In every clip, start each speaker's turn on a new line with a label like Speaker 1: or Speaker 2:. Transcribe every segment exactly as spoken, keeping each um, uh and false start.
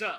Speaker 1: Sup?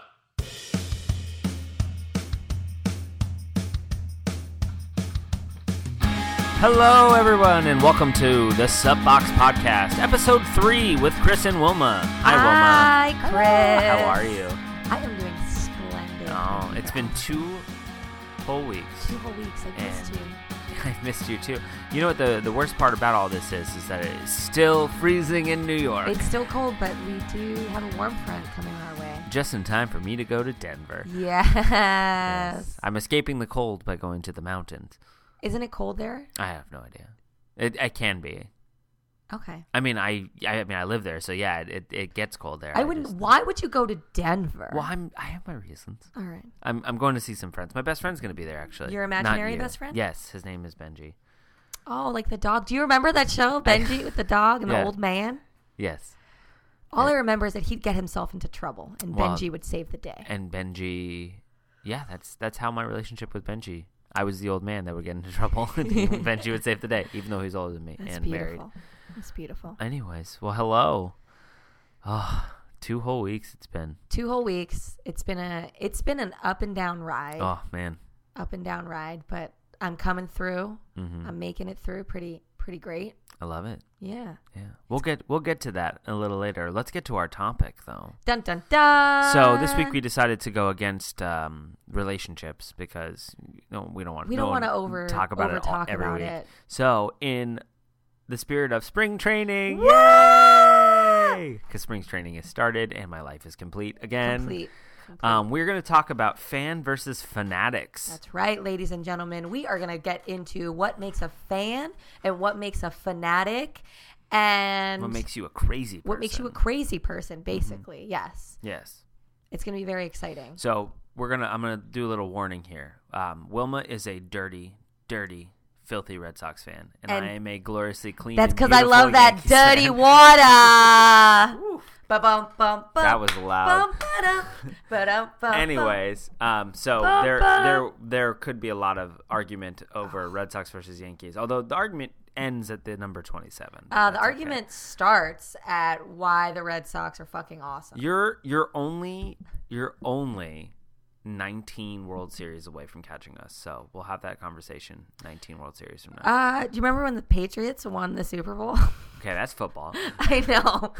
Speaker 1: Hello, everyone, and welcome to the Subbox Podcast, Episode three with Chris and Wilma. Hi, Wilma.
Speaker 2: Hi, Chris.
Speaker 1: How are you?
Speaker 2: I am doing splendid.
Speaker 1: Oh, it's been two whole weeks.
Speaker 2: Two whole weeks. I missed you.
Speaker 1: I've missed you, too. You know what the, the worst part about all this is? Is that it is still freezing in New York.
Speaker 2: It's still cold, but we do have a warm front coming our way.
Speaker 1: Just in time for me to go to Denver.
Speaker 2: Yes.
Speaker 1: Yes. I'm escaping the cold by going to the mountains.
Speaker 2: Isn't it cold there?
Speaker 1: I have no idea. It it can be.
Speaker 2: Okay.
Speaker 1: I mean, I I mean, I live there, so yeah, it it gets cold there.
Speaker 2: I,
Speaker 1: I
Speaker 2: wouldn't.
Speaker 1: just,
Speaker 2: why would you go to Denver?
Speaker 1: Well, I'm I have my reasons.
Speaker 2: All right.
Speaker 1: I'm I'm going to see some friends. My best friend's going to be there, actually.
Speaker 2: Your
Speaker 1: Not
Speaker 2: imaginary
Speaker 1: you.
Speaker 2: best friend?
Speaker 1: Yes, his name is Benji.
Speaker 2: Oh, like the dog. Do you remember that show, Benji, with the dog and
Speaker 1: Yeah.
Speaker 2: the old man?
Speaker 1: Yes.
Speaker 2: All
Speaker 1: Yeah.
Speaker 2: I remember is that he'd get himself into trouble, and
Speaker 1: Well,
Speaker 2: Benji would save the day.
Speaker 1: And Benji, yeah, that's that's how my relationship with Benji. I was the old man that would get into trouble, and Benji would save the day, even though he's older than me
Speaker 2: That's
Speaker 1: and
Speaker 2: beautiful.
Speaker 1: married.
Speaker 2: That's beautiful.
Speaker 1: Anyways, well, hello. Oh, two whole weeks it's been.
Speaker 2: Two whole weeks. It's been a. It's been an up and down ride.
Speaker 1: Oh man.
Speaker 2: Up and down ride, but I'm coming through.
Speaker 1: Mm-hmm.
Speaker 2: I'm making it through pretty pretty great.
Speaker 1: I love it.
Speaker 2: Yeah.
Speaker 1: Yeah, we'll get we'll get to that a little later. Let's get to our topic though.
Speaker 2: Dun dun dun.
Speaker 1: So this week we decided to go against um, relationships because you know, we don't want
Speaker 2: we
Speaker 1: no
Speaker 2: don't want
Speaker 1: one
Speaker 2: to over
Speaker 1: talk about
Speaker 2: over
Speaker 1: it all,
Speaker 2: talk
Speaker 1: every
Speaker 2: about
Speaker 1: week.
Speaker 2: it.
Speaker 1: So in the spirit of spring training,
Speaker 2: Woo!
Speaker 1: yay! Because spring training is started and my life is complete again.
Speaker 2: Complete. Complete.
Speaker 1: Um, we're going to talk about fan versus fanatics.
Speaker 2: That's right, ladies and gentlemen. We are going to get into what makes a fan and what makes a fanatic, and
Speaker 1: What makes you a crazy person?
Speaker 2: what makes you a crazy person. Basically, mm-hmm. Yes.
Speaker 1: Yes.
Speaker 2: It's going to be very exciting.
Speaker 1: So we're gonna. I'm gonna do a little warning here. Um, Wilma is a dirty, dirty, filthy Red Sox fan, and,
Speaker 2: And
Speaker 1: I am a gloriously clean.
Speaker 2: That's
Speaker 1: because
Speaker 2: because I love that dirty water. Ba-bum, bum, bum,
Speaker 1: That was loud.
Speaker 2: bum, ba-dum, ba-dum, bum,
Speaker 1: Anyways, um, so
Speaker 2: Bum,
Speaker 1: there,
Speaker 2: bum.
Speaker 1: there, there could be a lot of argument over Red Sox versus Yankees. Although the argument ends at the number twenty-seven.
Speaker 2: Uh, the
Speaker 1: That's
Speaker 2: argument
Speaker 1: okay.
Speaker 2: starts at why the Red Sox are fucking awesome.
Speaker 1: You're you're only you're only nineteen World Series away from catching us. So we'll have that conversation nineteen World Series from now.
Speaker 2: Uh, do you remember when the Patriots won the Super Bowl?
Speaker 1: Okay, that's football.
Speaker 2: I know.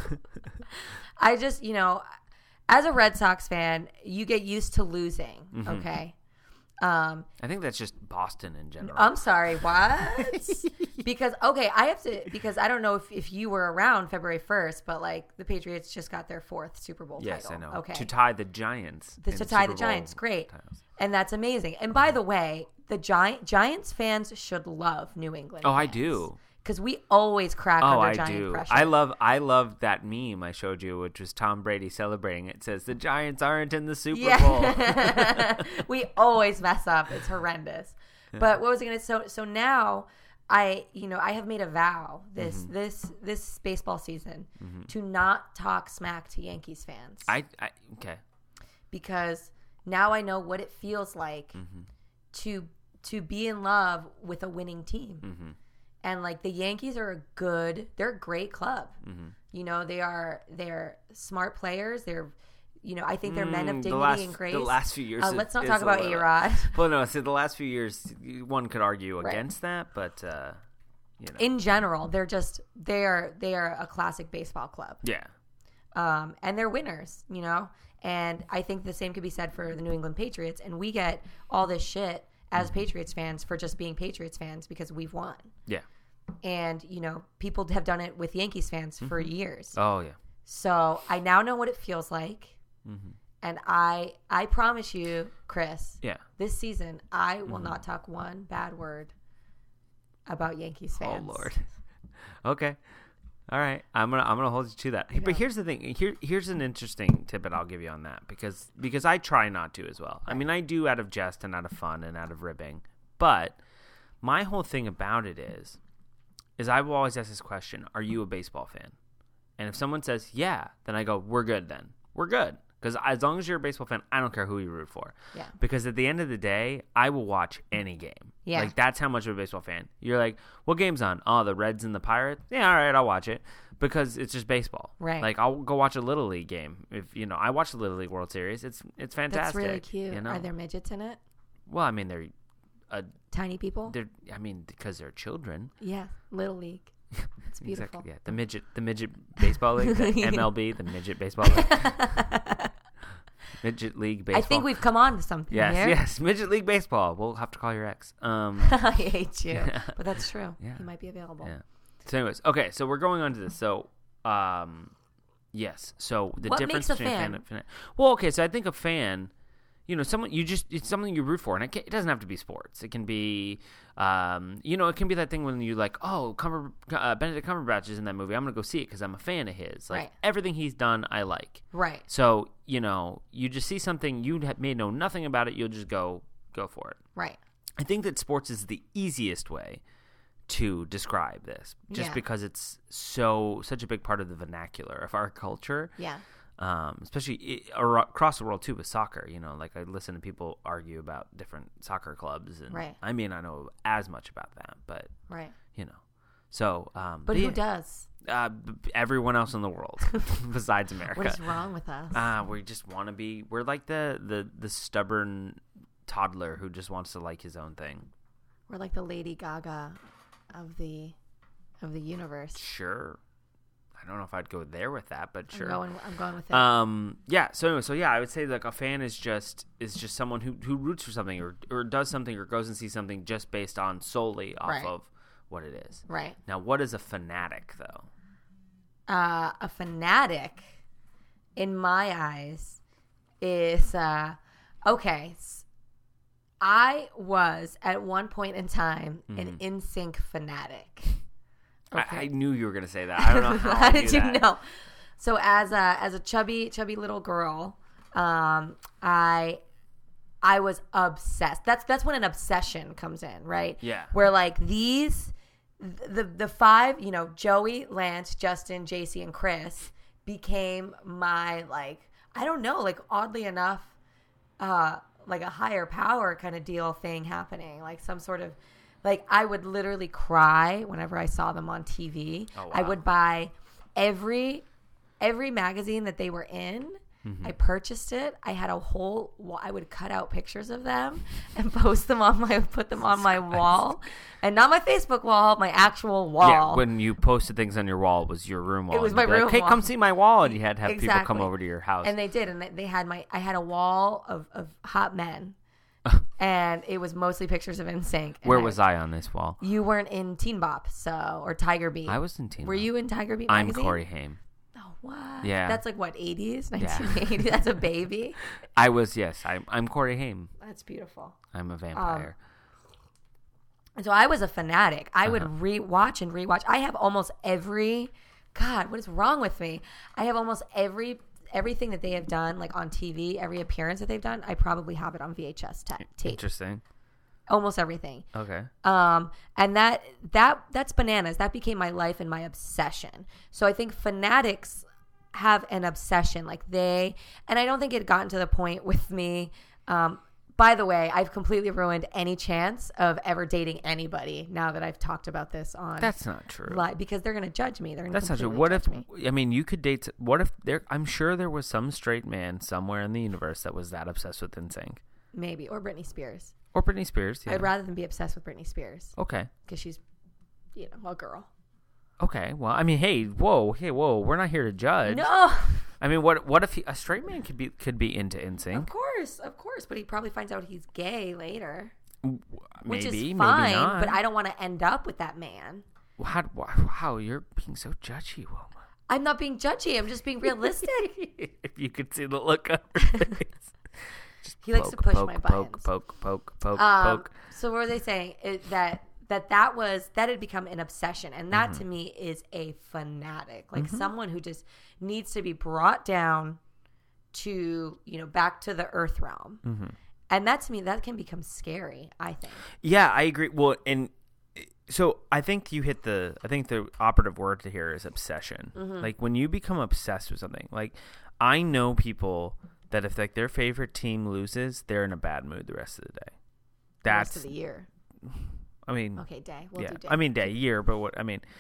Speaker 2: I just, you know, as a Red Sox fan, you get used to losing,
Speaker 1: Mm-hmm.
Speaker 2: okay? Um,
Speaker 1: I think that's just Boston in general.
Speaker 2: I'm sorry, what? Because, okay, I have to, because I don't know if, if you were around February first, but, like, the Patriots just got their fourth Super Bowl
Speaker 1: yes,
Speaker 2: title.
Speaker 1: I know.
Speaker 2: Okay.
Speaker 1: To tie the Giants.
Speaker 2: The,
Speaker 1: in
Speaker 2: to tie
Speaker 1: Super
Speaker 2: the Giants,
Speaker 1: Bowl
Speaker 2: great.
Speaker 1: titles.
Speaker 2: And that's amazing. And by the way, the Giant Giants fans should love New England.
Speaker 1: Oh, I
Speaker 2: fans.
Speaker 1: do.
Speaker 2: Because we always crack
Speaker 1: Oh,
Speaker 2: under
Speaker 1: I
Speaker 2: Giant
Speaker 1: do.
Speaker 2: pressure.
Speaker 1: I love I love that meme I showed you, which was Tom Brady celebrating. It says the Giants aren't in the Super Bowl.
Speaker 2: Yeah. We always mess up. It's horrendous. But what was I going to so so now I, you know, I have made a vow this
Speaker 1: Mm-hmm.
Speaker 2: this this baseball season to not talk smack to Yankees fans.
Speaker 1: I, I okay.
Speaker 2: Because now I know what it feels like
Speaker 1: Mm-hmm.
Speaker 2: to to be in love with a winning team.
Speaker 1: Mm-hmm.
Speaker 2: And like the Yankees are a good, they're a great club.
Speaker 1: Mm-hmm.
Speaker 2: You know, they are they're smart players. They're, you know, I think they're men of
Speaker 1: Mm,
Speaker 2: dignity
Speaker 1: the last,
Speaker 2: and grace.
Speaker 1: The last few years.
Speaker 2: Uh,
Speaker 1: is-
Speaker 2: let's not
Speaker 1: is
Speaker 2: talk
Speaker 1: a
Speaker 2: about
Speaker 1: little-
Speaker 2: A-Rod.
Speaker 1: Well, no. So the last few years, one could argue
Speaker 2: Right.
Speaker 1: against that, but uh, you know,
Speaker 2: In general, they're just they are they are a classic baseball club.
Speaker 1: yeah,
Speaker 2: Um, and they're winners, you know. And I think the same could be said for the New England Patriots. And we get all this shit as
Speaker 1: Mm-hmm.
Speaker 2: Patriots fans for just being Patriots fans because we've won.
Speaker 1: yeah.
Speaker 2: And you know, people have done it with Yankees fans for years.
Speaker 1: Oh yeah.
Speaker 2: So I now know what it feels like.
Speaker 1: Mm-hmm.
Speaker 2: And I I promise you, Chris,
Speaker 1: Yeah.
Speaker 2: this season I will
Speaker 1: Mm-hmm.
Speaker 2: not talk one bad word about Yankees fans.
Speaker 1: Oh Lord. Okay. All right. I'm gonna I'm gonna hold you to that.
Speaker 2: I
Speaker 1: But
Speaker 2: know.
Speaker 1: here's the thing. Here here's an interesting tidbit I'll give you on that because because I try not to as well. I mean I do out of jest and out of fun and out of ribbing. But my whole thing about it is is I will always ask this question, are you a baseball fan? And if someone says, yeah, then I go, we're good then. We're good. Because as long as you're a baseball fan, I don't care who you root for.
Speaker 2: Yeah.
Speaker 1: Because at the end of the day, I will watch any game.
Speaker 2: Yeah.
Speaker 1: Like, that's how much of a baseball fan. You're like, what game's on? Oh, the Reds and the Pirates? Yeah, all right, I'll watch it. because it's just baseball.
Speaker 2: Right.
Speaker 1: Like I'll go watch a Little League game. If you know, I watch the Little League World Series. It's it's fantastic.
Speaker 2: That's really cute.
Speaker 1: You know?
Speaker 2: Are there midgets in it?
Speaker 1: Well, I mean, they're uh,
Speaker 2: Tiny people?
Speaker 1: they're I mean, because they're children.
Speaker 2: Yeah, Little League. It's beautiful.
Speaker 1: Exactly. Yeah, the midget the midget baseball league, the M L B, the midget baseball league. Midget League Baseball.
Speaker 2: I think we've come on to something
Speaker 1: yes,
Speaker 2: here.
Speaker 1: yes, Midget League Baseball. We'll have to call your ex. Um,
Speaker 2: I hate you.
Speaker 1: Yeah.
Speaker 2: But that's true.
Speaker 1: Yeah.
Speaker 2: He might be available.
Speaker 1: Yeah. So, anyways, okay. So we're going on to this. So, um, yes. So the
Speaker 2: What
Speaker 1: difference
Speaker 2: makes a
Speaker 1: between
Speaker 2: fan?
Speaker 1: and fan. Well, okay. So I think a fan, you know, someone you just it's something you root for, and it, can, it doesn't have to be sports. It can be, um, you know, it can be that thing when you like, oh, Cumber, uh, Benedict Cumberbatch is in that movie. I'm gonna go see it because I'm a fan of his. Like
Speaker 2: Right.
Speaker 1: everything he's done, I like.
Speaker 2: Right.
Speaker 1: So you know, you just see something you may know nothing about it. You'll just go go for it.
Speaker 2: Right.
Speaker 1: I think that sports is the easiest way to describe this, just
Speaker 2: Yeah.
Speaker 1: because it's so such a big part of the vernacular of our culture.
Speaker 2: Yeah.
Speaker 1: Um, especially i- ar- across the world too with soccer. You know, like I listen to people argue about different soccer clubs, and
Speaker 2: Right.
Speaker 1: I may not know as much about that, but
Speaker 2: Right.
Speaker 1: you know. So, um,
Speaker 2: But who
Speaker 1: yeah,
Speaker 2: does?
Speaker 1: uh, b- everyone else in the world besides America.
Speaker 2: What is wrong with us?
Speaker 1: Uh, we just want to be. We're like the, the the stubborn toddler who just wants to like his own thing.
Speaker 2: We're like the Lady Gaga of the of the universe.
Speaker 1: Sure. I don't know if I'd go there with that, but sure.
Speaker 2: I'm going, I'm going with it.
Speaker 1: Um. Yeah. So anyway, so yeah, I would say like a fan is just is just someone who, who roots for something or or does something or goes and sees something just based on solely off
Speaker 2: Right.
Speaker 1: of what it is.
Speaker 2: Right.
Speaker 1: Now, what is a fanatic though?
Speaker 2: Uh, a fanatic, in my eyes, is uh, okay. s- I was at one point in time an N Sync fanatic.
Speaker 1: I, I knew you were gonna say that. I don't know how,
Speaker 2: How
Speaker 1: I
Speaker 2: did
Speaker 1: knew
Speaker 2: you
Speaker 1: that.
Speaker 2: know? So as a as a chubby chubby little girl, um, I I was obsessed. That's that's when an obsession comes in, right?
Speaker 1: Yeah.
Speaker 2: Where like these the the five, you know, Joey, Lance, Justin, J C, and Chris became my like I don't know, like oddly enough, uh, like a higher power kind of deal thing happening, like some sort of. Like, I would literally cry whenever I saw them on T V.
Speaker 1: Oh, wow.
Speaker 2: I would buy every every magazine that they were in.
Speaker 1: Mm-hmm.
Speaker 2: I purchased it. I had a whole wa- I would cut out pictures of them and post them on my put them on my wall. And not my Facebook wall, my actual wall.
Speaker 1: Yeah, when you posted things on your wall, it was your room wall.
Speaker 2: It was
Speaker 1: And
Speaker 2: my
Speaker 1: you'd be like,
Speaker 2: room
Speaker 1: hey,
Speaker 2: wall.
Speaker 1: come see my wall, and you had to have people come
Speaker 2: Exactly.
Speaker 1: over to your house.
Speaker 2: And they did, and they- they had my I had a wall of, of hot men. And it was mostly pictures of N Sync.
Speaker 1: Where was I on this wall?
Speaker 2: You weren't in Teen Bop, so or Tiger Beat.
Speaker 1: I was in Teen
Speaker 2: Were
Speaker 1: Bop.
Speaker 2: you in Tiger Beat
Speaker 1: I'm
Speaker 2: magazine?
Speaker 1: Corey Haim.
Speaker 2: Oh, what?
Speaker 1: Yeah.
Speaker 2: That's like what, eighties,
Speaker 1: Yeah.
Speaker 2: nineteen eighties? That's a baby.
Speaker 1: I was, yes. I'm, I'm Corey Haim.
Speaker 2: That's beautiful.
Speaker 1: I'm a vampire.
Speaker 2: And so I was a fanatic. I
Speaker 1: Uh-huh.
Speaker 2: would re-watch and re-watch. I have almost every, God, what is wrong with me? I have almost every, everything that they have done, like on T V, every appearance that they've done, I probably have it on V H S ta- tape.
Speaker 1: Interesting.
Speaker 2: Almost everything.
Speaker 1: Okay.
Speaker 2: Um, and that that that's bananas. That became my life and my obsession. So I think fanatics have an obsession, like they, and I don't think it had gotten to the point with me. Um, by the way, I've completely ruined any chance of ever dating anybody now that I've talked about this on.
Speaker 1: That's not true.
Speaker 2: li- because they're going to judge me. They're going to
Speaker 1: That's not true.
Speaker 2: completely
Speaker 1: What if,
Speaker 2: judge me.
Speaker 1: I mean, you could date, what if there, I'm sure there was some straight man somewhere in the universe that was that obsessed with N Sync.
Speaker 2: Maybe, or Britney Spears.
Speaker 1: Or Britney Spears. Yeah.
Speaker 2: I'd rather than be obsessed with Britney Spears
Speaker 1: Okay.
Speaker 2: because she's, you know, a girl.
Speaker 1: Okay. Well, I mean, hey, whoa, hey, whoa, we're not here to judge.
Speaker 2: No.
Speaker 1: I mean, what what if he, a straight man could be could be into N
Speaker 2: Of
Speaker 1: Sync?
Speaker 2: course, of course, but he probably finds out he's gay later,
Speaker 1: Maybe,
Speaker 2: which is
Speaker 1: maybe
Speaker 2: fine.
Speaker 1: not.
Speaker 2: But I don't want to end up with that man.
Speaker 1: How, wow, you're being so judgy, Wilma.
Speaker 2: I'm not being judgy. I'm just being realistic.
Speaker 1: If you could see the look on her face. Just
Speaker 2: He likes to push
Speaker 1: poke,
Speaker 2: my
Speaker 1: poke,
Speaker 2: buttons.
Speaker 1: Poke, poke, poke,
Speaker 2: Um,
Speaker 1: poke.
Speaker 2: so what were they saying? It, that that that was that had become an obsession, and that
Speaker 1: Mm-hmm.
Speaker 2: to me is a fanatic, like someone who just needs to be brought down to you know back to the earth realm,
Speaker 1: Mm-hmm.
Speaker 2: and that to me that can become scary. I think.
Speaker 1: Yeah, I agree. Well, and so I think you hit the. I think the operative word to here is obsession.
Speaker 2: Mm-hmm.
Speaker 1: Like when you become obsessed with something. Like I know people that if like their favorite team loses, they're in a bad mood the rest of the day.
Speaker 2: The rest
Speaker 1: That's.
Speaker 2: of the year.
Speaker 1: I mean.
Speaker 2: Okay, day. We'll
Speaker 1: yeah.
Speaker 2: do day.
Speaker 1: I mean day, year, but what I mean.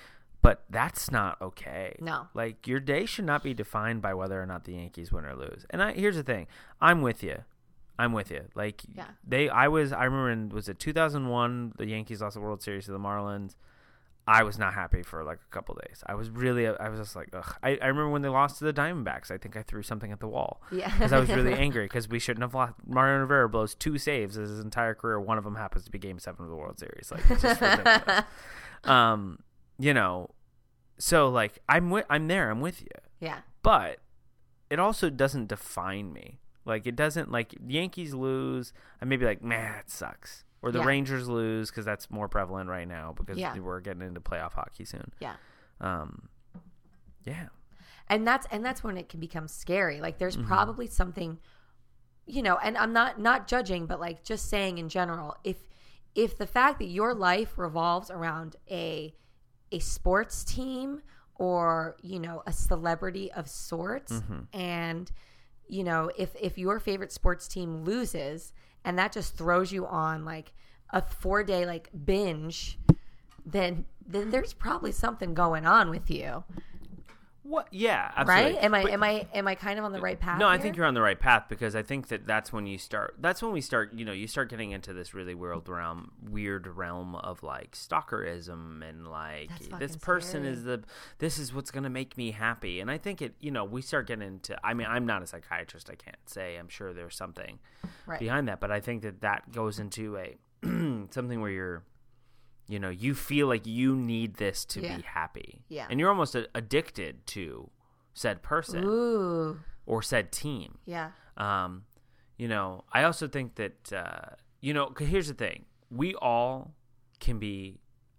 Speaker 1: But that's not okay.
Speaker 2: No.
Speaker 1: Like, your day should not be defined by whether or not the Yankees win or lose. And I, here's the thing. I'm with you. I'm with you. Like,
Speaker 2: yeah.
Speaker 1: they, I was, I remember in, was it two thousand one, the Yankees lost the World Series to the Marlins. I was not happy for like a couple days. I was really, I was just like, ugh. I, I remember when they lost to the Diamondbacks. I think I threw something at the wall.
Speaker 2: Yeah.
Speaker 1: Because I was really angry because we shouldn't have lost. Mariano Rivera blows two saves as his entire career. One of them happens to be Game Seven of the World Series. Like, it's just ridiculous. um, you know, so like I'm with, I'm there. I'm with you.
Speaker 2: Yeah.
Speaker 1: But it also doesn't define me. Like, it doesn't, like, Yankees lose, I may be like, man, it sucks. Or the
Speaker 2: yeah.
Speaker 1: Rangers lose because that's more prevalent right now because
Speaker 2: yeah.
Speaker 1: we're getting into playoff hockey soon.
Speaker 2: Yeah.
Speaker 1: Um, yeah.
Speaker 2: And that's and that's when it can become scary. Like, there's
Speaker 1: mm-hmm.
Speaker 2: probably something, you know, and I'm not not judging, but like just saying in general, if if the fact that your life revolves around a a sports team or, you know, a celebrity of sorts,
Speaker 1: mm-hmm.
Speaker 2: and you know, if if your favorite sports team loses and that just throws you on like a four day like binge, then then there's probably something going on with you.
Speaker 1: What? Yeah, absolutely.
Speaker 2: Right? Am I
Speaker 1: but,
Speaker 2: am I am I kind of on the right path?
Speaker 1: No, I
Speaker 2: here?
Speaker 1: think you're on the right path because I think that that's when you start. That's when we start. You know, you start getting into this really weird realm, weird realm of like stalkerism and like this person
Speaker 2: scary.
Speaker 1: is the. This is what's going to make me happy, and I think it. You know, we start getting into. I mean, I'm not a psychiatrist. I can't say. I'm sure there's something
Speaker 2: right.
Speaker 1: behind that, but I think that that goes into a something where you're. You know, you feel like you need this to
Speaker 2: yeah.
Speaker 1: be happy.
Speaker 2: Yeah.
Speaker 1: And you're almost a- addicted to said person
Speaker 2: Ooh.
Speaker 1: or said team.
Speaker 2: Yeah.
Speaker 1: Um, you know, I also think that, uh, you know, 'cause here's the thing. We all can be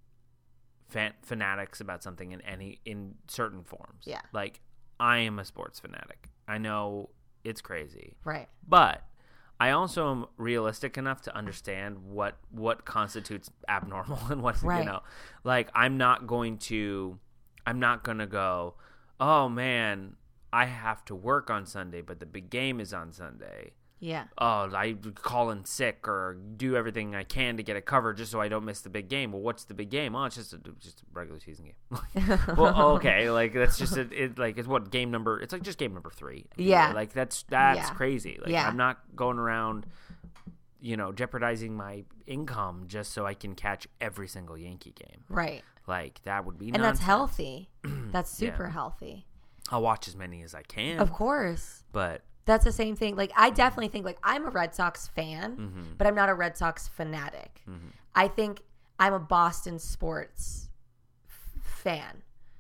Speaker 1: fan- fanatics about something in any, in certain forms.
Speaker 2: Yeah.
Speaker 1: Like, I am a sports fanatic. I know it's crazy.
Speaker 2: Right.
Speaker 1: But I also am realistic enough to understand what what constitutes abnormal and what
Speaker 2: right.
Speaker 1: you know. Like, I'm not going to I'm not going to go, "Oh man, I have to work on Sunday, but the big game is on Sunday."
Speaker 2: Yeah.
Speaker 1: Oh, I call in sick or do everything I can to get it covered just so I don't miss the big game. Well, what's the big game? Oh, it's just a just a regular season game. Well, okay, like that's just a, it. Like it's what game number? It's like just game number three.
Speaker 2: Yeah,
Speaker 1: like that's that's
Speaker 2: yeah.
Speaker 1: crazy. Like
Speaker 2: yeah.
Speaker 1: I'm not going around, you know, jeopardizing my income just so I can catch every single Yankee game.
Speaker 2: Right.
Speaker 1: Like that would be
Speaker 2: and
Speaker 1: nonsense.
Speaker 2: that's healthy. That's super
Speaker 1: yeah.
Speaker 2: healthy.
Speaker 1: I'll watch as many as I can.
Speaker 2: Of course.
Speaker 1: But.
Speaker 2: That's the same thing. Like, I definitely think, like, I'm a Red Sox fan,
Speaker 1: mm-hmm.
Speaker 2: but I'm not a Red Sox fanatic.
Speaker 1: Mm-hmm.
Speaker 2: I think I'm a Boston sports f- fan.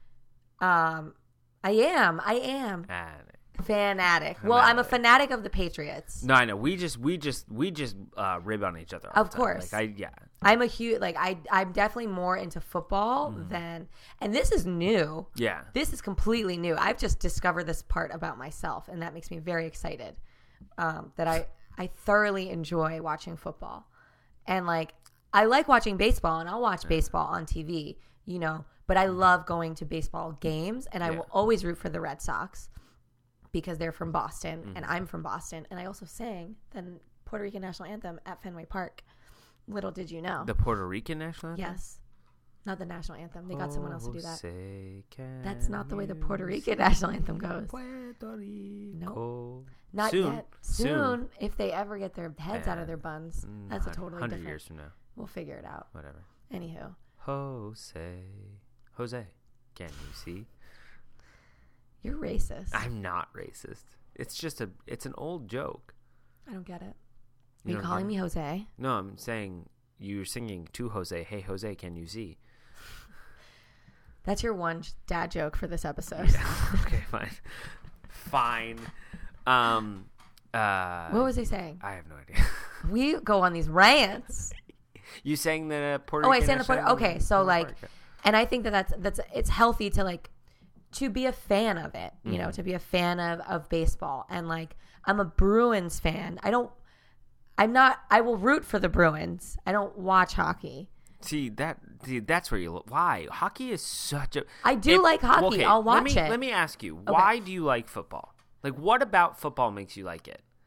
Speaker 2: Um, I am. I am.
Speaker 1: Fanatic.
Speaker 2: Fanatic. Well, I'm a fanatic of the Patriots.
Speaker 1: No, I know. We just, we just, we just uh, rib on each other. All
Speaker 2: Of
Speaker 1: the time.
Speaker 2: course.
Speaker 1: Like, I, yeah.
Speaker 2: I'm a huge, like, I, I'm definitely more into football mm. than, and this is new.
Speaker 1: Yeah.
Speaker 2: This is completely new. I've just discovered this part about myself, and that makes me very excited um, that I, I thoroughly enjoy watching football. And, like, I like watching baseball, and I'll watch baseball on T V, you know, but I love going to baseball games, and I
Speaker 1: yeah.
Speaker 2: will always root for the Red Sox because they're from Boston,
Speaker 1: mm-hmm.
Speaker 2: and I'm from Boston. And I also sang the Puerto Rican national anthem at Fenway Park. Little did you know.
Speaker 1: The Puerto Rican national anthem?
Speaker 2: Yes. Not the national anthem. They got someone else to do that.
Speaker 1: Jose,
Speaker 2: That's not the way the Puerto Rican national anthem goes.
Speaker 1: Puerto Rico.
Speaker 2: Nope. Not
Speaker 1: Soon.
Speaker 2: yet. Soon,
Speaker 1: Soon.
Speaker 2: If they ever get their heads
Speaker 1: yeah.
Speaker 2: out of their buns.
Speaker 1: Mm,
Speaker 2: That's a totally
Speaker 1: hundred
Speaker 2: different.
Speaker 1: years from now.
Speaker 2: We'll figure it out.
Speaker 1: Whatever.
Speaker 2: Anywho.
Speaker 1: Jose. Jose. Can you see?
Speaker 2: You're racist.
Speaker 1: I'm not racist. It's just a, it's an old joke.
Speaker 2: I don't get it. Are
Speaker 1: You
Speaker 2: you
Speaker 1: don't
Speaker 2: calling
Speaker 1: get
Speaker 2: me
Speaker 1: it?
Speaker 2: Jose?
Speaker 1: No, I'm saying you're singing to Jose, hey, Jose, can you see?
Speaker 2: That's your one dad joke for this episode.
Speaker 1: Yeah. Okay, fine. Fine. Um, uh,
Speaker 2: What was he saying?
Speaker 1: I have no idea.
Speaker 2: We go on these rants.
Speaker 1: You sang the Puerto
Speaker 2: Oh,
Speaker 1: Rican
Speaker 2: I sang the Puerto.
Speaker 1: national
Speaker 2: Okay,
Speaker 1: anthem?
Speaker 2: so
Speaker 1: Oh,
Speaker 2: like,
Speaker 1: okay.
Speaker 2: and I think that that's that's it's healthy to like to be a fan of it. You
Speaker 1: Mm-hmm.
Speaker 2: know, to be a fan of of baseball, and like I'm a Bruins fan. I don't. I'm not. I will root for the Bruins. I don't watch hockey.
Speaker 1: See that? See, that's where you look. Why hockey is such a.
Speaker 2: I do
Speaker 1: It-
Speaker 2: like hockey.
Speaker 1: okay,
Speaker 2: I'll watch
Speaker 1: let me,
Speaker 2: it.
Speaker 1: Let me ask you, why do you like football? Like, what about football makes you like it?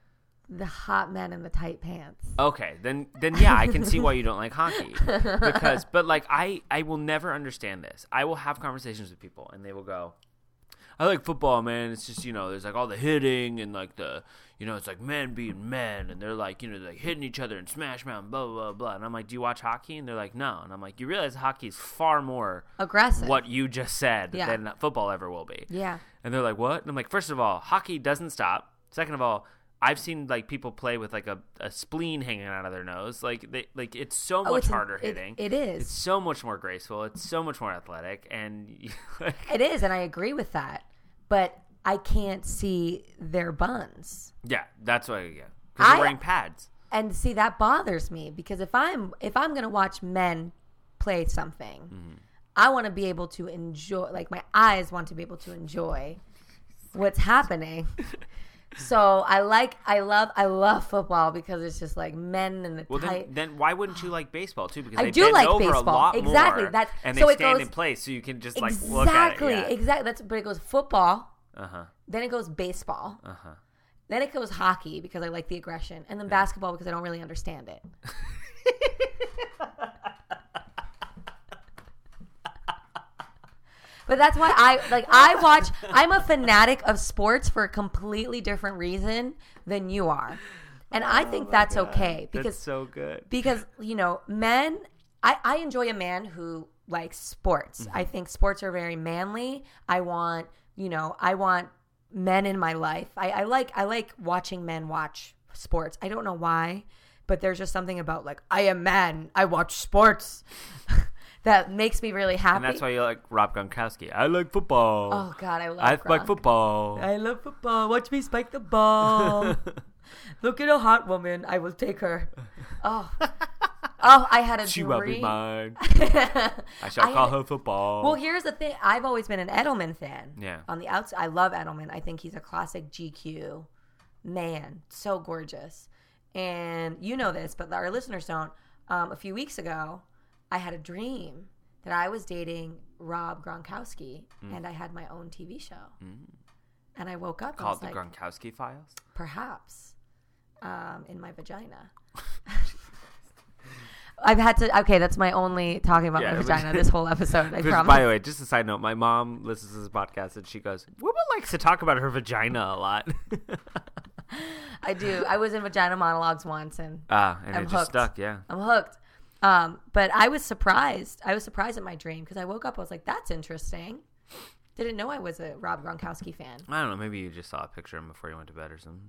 Speaker 2: the hot men in the tight pants.
Speaker 1: Okay, then then yeah, I can see why you don't like hockey. Because but like I I will never understand this. I will have conversations with people and they will go, I like football, man. It's just, you know, there's like all the hitting and like the, you know, it's like men being men and they're like, you know, they're like hitting each other and smash mouth, blah, blah, blah, blah. And I'm like, do you watch hockey? And they're like, no. And I'm like, you realize hockey is far more
Speaker 2: aggressive,
Speaker 1: what you just said,
Speaker 2: yeah.
Speaker 1: than football ever will be.
Speaker 2: Yeah.
Speaker 1: And they're like, what? And I'm like, first of all, hockey doesn't stop. Second of all, I've seen like people play with like a, a spleen hanging out of their nose. Like they like it's so
Speaker 2: Oh,
Speaker 1: much
Speaker 2: it's an-
Speaker 1: harder
Speaker 2: it-
Speaker 1: hitting.
Speaker 2: it is.
Speaker 1: It's so much more graceful. It's so much more athletic. And like,
Speaker 2: It is, and I agree with that. But I can't see their buns.
Speaker 1: yeah, that's why. Yeah, because
Speaker 2: I-
Speaker 1: they're wearing pads.
Speaker 2: And see, that bothers me because if I'm if I'm gonna watch men play something,
Speaker 1: Mm-hmm.
Speaker 2: I want to be able to enjoy. Like my eyes want to be able to enjoy what's happening. So I like, I love, I love football because it's just like men in the
Speaker 1: Well,
Speaker 2: tight.
Speaker 1: then, then why wouldn't you like baseball too? Because
Speaker 2: I
Speaker 1: they
Speaker 2: do
Speaker 1: bend
Speaker 2: like
Speaker 1: over
Speaker 2: baseball.
Speaker 1: a lot
Speaker 2: Exactly.
Speaker 1: more,
Speaker 2: That's-
Speaker 1: and
Speaker 2: so
Speaker 1: they
Speaker 2: it
Speaker 1: stand
Speaker 2: goes-
Speaker 1: in place, so you can just like look at
Speaker 2: Exactly,
Speaker 1: it. Yeah.
Speaker 2: exactly. That's but it goes football,
Speaker 1: Uh huh.
Speaker 2: then it goes baseball,
Speaker 1: Uh huh.
Speaker 2: then it goes hockey because I like the aggression, and then basketball because I don't really understand it. But that's why I like I watch. I'm a fanatic of sports for a completely different reason than you are, and I think that's okay because
Speaker 1: That's so good.
Speaker 2: because you know men. I I enjoy a man who likes sports.
Speaker 1: Mm-hmm.
Speaker 2: I think sports are very manly. I want you know I want men in my life. I, I like I like watching men watch sports. I don't know why, but there's just something about like I am man. I watch sports. That makes me really happy.
Speaker 1: And that's why you like Rob Gronkowski. I like football.
Speaker 2: Oh God, I love.
Speaker 1: I like
Speaker 2: Gronk.
Speaker 1: football.
Speaker 2: I love football. Watch me spike the ball. Look at a hot woman. I will take her. Oh, oh! I had a
Speaker 1: She
Speaker 2: dream.
Speaker 1: will be mine. I shall
Speaker 2: I
Speaker 1: call
Speaker 2: had-
Speaker 1: her football.
Speaker 2: Well, here's the thing. I've always been an Edelman fan.
Speaker 1: Yeah.
Speaker 2: On the outside, I love Edelman. I think he's a classic G Q man. So gorgeous. And you know this, but our listeners don't. Um, a few weeks ago, I had a dream that I was dating Rob Gronkowski,
Speaker 1: Mm.
Speaker 2: and I had my own T V show. Mm. And I woke up
Speaker 1: Called
Speaker 2: and
Speaker 1: the
Speaker 2: was like,
Speaker 1: Gronkowski Files.
Speaker 2: perhaps, um, in my vagina. I've had to. Okay, that's my only talking about
Speaker 1: Yeah,
Speaker 2: my
Speaker 1: but-
Speaker 2: vagina this whole episode. I
Speaker 1: Because,
Speaker 2: promise.
Speaker 1: by the way, just a side note, my mom listens to this podcast and she goes, Woman likes to talk about her vagina a lot.
Speaker 2: I do. I was in vagina monologues once, and
Speaker 1: Ah, and
Speaker 2: I'm
Speaker 1: it just
Speaker 2: hooked.
Speaker 1: stuck, yeah.
Speaker 2: I'm hooked. Um, but I was surprised. I was surprised at my dream because I woke up. I was like, "That's interesting." Didn't know I was a Rob Gronkowski fan.
Speaker 1: I don't know. Maybe you just saw a picture of him before you went to bed or something.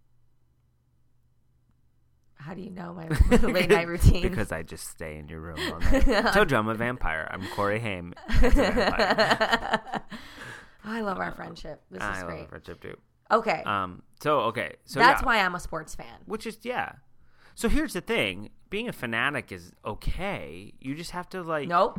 Speaker 2: How do you know my late night routine?
Speaker 1: Because I just stay in your room all night. I told you I'm a vampire. I'm Corey Haim. as a vampire.
Speaker 2: I love our friendship. This is
Speaker 1: I love
Speaker 2: great.
Speaker 1: our friendship too.
Speaker 2: Okay,
Speaker 1: Um. So okay. So
Speaker 2: that's
Speaker 1: yeah.
Speaker 2: why I'm a sports fan.
Speaker 1: Which is yeah. So here's the thing: being a fanatic is okay. You just have to like
Speaker 2: Nope.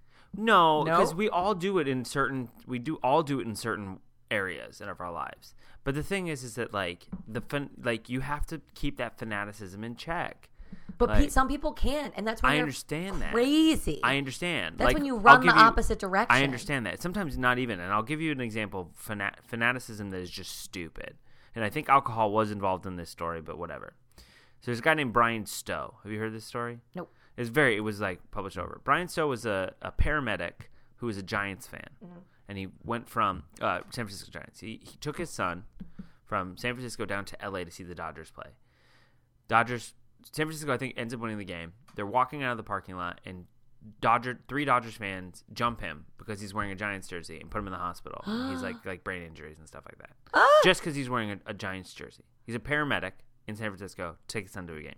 Speaker 1: no,
Speaker 2: No?
Speaker 1: because we all do it in certain. We do all do it in certain areas of our lives. But the thing is, is that like the fan, like you have to keep that fanaticism in check.
Speaker 2: But
Speaker 1: Like,
Speaker 2: pe- some people can, and that's when
Speaker 1: I
Speaker 2: they're
Speaker 1: understand that.
Speaker 2: crazy.
Speaker 1: I understand.
Speaker 2: That's
Speaker 1: like,
Speaker 2: when you
Speaker 1: I'll
Speaker 2: run the
Speaker 1: give you-
Speaker 2: opposite direction.
Speaker 1: I understand that. Sometimes not even. And I'll give you an example of fanat- fanaticism that is just stupid. And I think alcohol was involved in this story, but whatever. So there's a guy named Brian Stowe. Have you heard this story?
Speaker 2: Nope.
Speaker 1: It was very, it was like published over. Brian Stowe was a, a paramedic who was a Giants fan.
Speaker 2: Mm-hmm.
Speaker 1: And he went from uh, San Francisco Giants. He, he took his son from San Francisco down to L A to see the Dodgers play. Dodgers, San Francisco, I think, ends up winning the game. They're walking out of the parking lot, and Dodger, three Dodgers fans jump him because he's wearing a Giants jersey and put him in the hospital. he's like like brain injuries and stuff like that.
Speaker 2: Ah!
Speaker 1: Just because he's wearing a, a Giants jersey. He's a paramedic in San Francisco. Take his son to a game.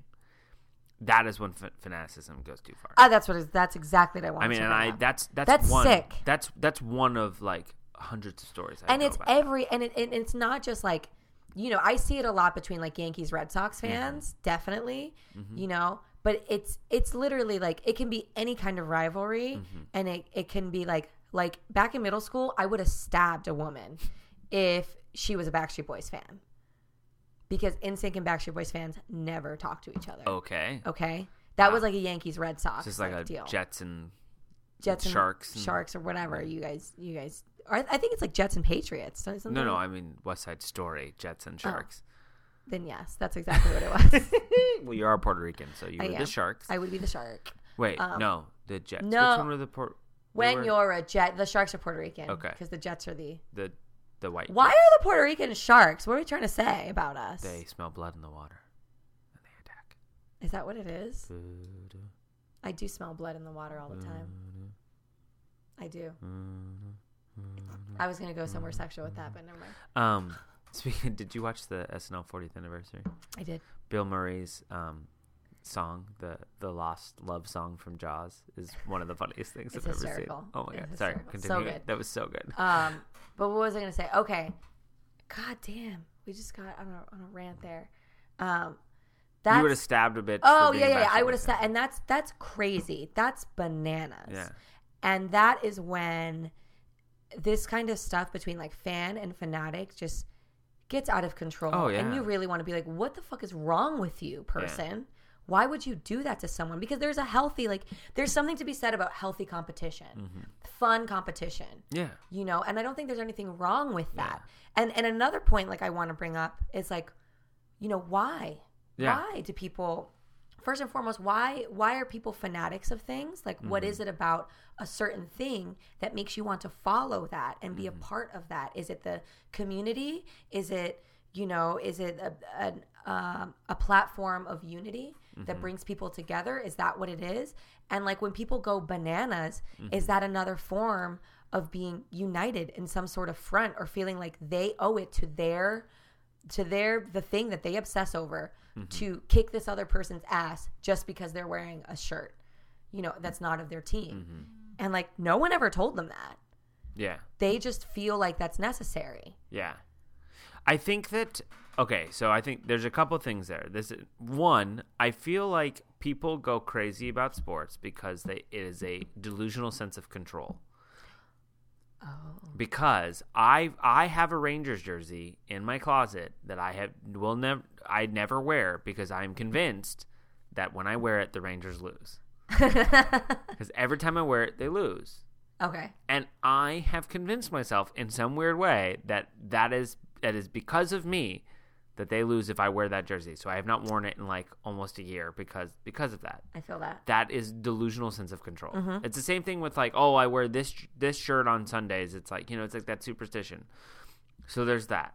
Speaker 1: That is when f- fanaticism goes too far.
Speaker 2: Ah, that's what is. That's exactly what I want.
Speaker 1: I mean,
Speaker 2: to
Speaker 1: and
Speaker 2: bring
Speaker 1: I
Speaker 2: up.
Speaker 1: that's that's
Speaker 2: That's
Speaker 1: one,
Speaker 2: sick.
Speaker 1: That's that's one of like hundreds of stories. I
Speaker 2: and
Speaker 1: know
Speaker 2: it's
Speaker 1: about.
Speaker 2: every and, it, and it's not just like, you know, I see it a lot between like Yankees Red Sox fans,
Speaker 1: Mm-hmm.
Speaker 2: definitely, you know, but it's it's literally like it can be any kind of rivalry,
Speaker 1: Mm-hmm.
Speaker 2: and it, it can be like like back in middle school I would have stabbed a woman if she was a Backstreet Boys fan, because NSYNC and Backstreet Boys fans never talk to each other.
Speaker 1: Okay.
Speaker 2: Okay, that
Speaker 1: Wow.
Speaker 2: was like a Yankees Red Sox
Speaker 1: It's just like
Speaker 2: like,
Speaker 1: a
Speaker 2: deal.
Speaker 1: Jets and
Speaker 2: Jets and
Speaker 1: Sharks and-
Speaker 2: Sharks or whatever you guys you guys. Or I think it's like Jets and Patriots. Isn't
Speaker 1: no,
Speaker 2: there-
Speaker 1: no. I mean West Side Story, Jets and Sharks.
Speaker 2: then yes, that's exactly what it was.
Speaker 1: Well, you are Puerto Rican, so you
Speaker 2: I
Speaker 1: were
Speaker 2: am.
Speaker 1: the Sharks.
Speaker 2: I would be the Shark.
Speaker 1: Wait,
Speaker 2: Um,
Speaker 1: no, the Jets.
Speaker 2: no.
Speaker 1: Which one were the Port?
Speaker 2: When
Speaker 1: were?
Speaker 2: you're a Jet, the Sharks are Puerto Rican.
Speaker 1: Okay.
Speaker 2: Because the Jets are the...
Speaker 1: the the white.
Speaker 2: Why
Speaker 1: Jets.
Speaker 2: are the Puerto Rican Sharks? What are we trying to say about us?
Speaker 1: They smell blood in the water, and they attack.
Speaker 2: Is that what it is? I do smell blood in the water all the time. I do. I was going to go somewhere sexual with that, but never mind.
Speaker 1: Um, speaking, did you watch the S N L fortieth anniversary?
Speaker 2: I did.
Speaker 1: Bill Murray's um, song, the the lost love song from Jaws, is one of the funniest things
Speaker 2: It's
Speaker 1: I've ever
Speaker 2: hysterical.
Speaker 1: seen. Oh my
Speaker 2: It's
Speaker 1: god! Sorry,
Speaker 2: hysterical.
Speaker 1: continue.
Speaker 2: So good.
Speaker 1: That was so good.
Speaker 2: Um, but what was I going to say? Okay. God damn. We just got on a, on a rant there. Um, that's,
Speaker 1: you would have stabbed a bitch.
Speaker 2: Oh,
Speaker 1: for being
Speaker 2: yeah, yeah, yeah. I
Speaker 1: bashful
Speaker 2: would have
Speaker 1: with
Speaker 2: said,
Speaker 1: him.
Speaker 2: and that's, that's crazy. That's bananas.
Speaker 1: Yeah.
Speaker 2: And that is when this kind of stuff between like fan and fanatic just gets out of control.
Speaker 1: Oh, yeah.
Speaker 2: And you really want to be like, what the fuck is wrong with you, person? Why would you do that to someone? Because there's a healthy, like, there's something to be said about healthy competition,
Speaker 1: Mm-hmm.
Speaker 2: fun competition.
Speaker 1: Yeah.
Speaker 2: You know, and I don't think there's anything wrong with that. And and another point, like, I want to bring up is like, you know, why?
Speaker 1: Yeah.
Speaker 2: Why do people? First and foremost, why why are people fanatics of things? Like, what
Speaker 1: Mm-hmm.
Speaker 2: is it about a certain thing that makes you want to follow that and be
Speaker 1: Mm-hmm.
Speaker 2: a part of that? Is it the community? Is it, you know, is it a a, um, a platform of unity that
Speaker 1: Mm-hmm.
Speaker 2: brings people together? Is that what it is? And like when people go bananas,
Speaker 1: Mm-hmm.
Speaker 2: is that another form of being united in some sort of front or feeling like they owe it to their to their the thing that they obsess over
Speaker 1: Mm-hmm.
Speaker 2: to kick this other person's ass just because they're wearing a shirt, you know, that's not of their team.
Speaker 1: Mm-hmm.
Speaker 2: And like no one ever told them that.
Speaker 1: Yeah.
Speaker 2: They just feel like that's necessary.
Speaker 1: Yeah. I think that okay, so I think there's a couple things there. This is, one, I feel like people go crazy about sports because they it is a delusional sense of control.
Speaker 2: Oh.
Speaker 1: Because I I have a Rangers jersey in my closet that I have will never I never wear because I'm convinced that when I wear it the Rangers lose. Because every time I wear it they lose.
Speaker 2: Okay.
Speaker 1: And I have convinced myself in some weird way that that is that is because of me that they lose if I wear that jersey. So I have not worn it in like almost a year because because of that.
Speaker 2: I feel that.
Speaker 1: That is delusional sense of control.
Speaker 2: Mm-hmm.
Speaker 1: It's the same thing with like, oh, I wear this this shirt on Sundays. It's like, you know, it's like that superstition. So there's that.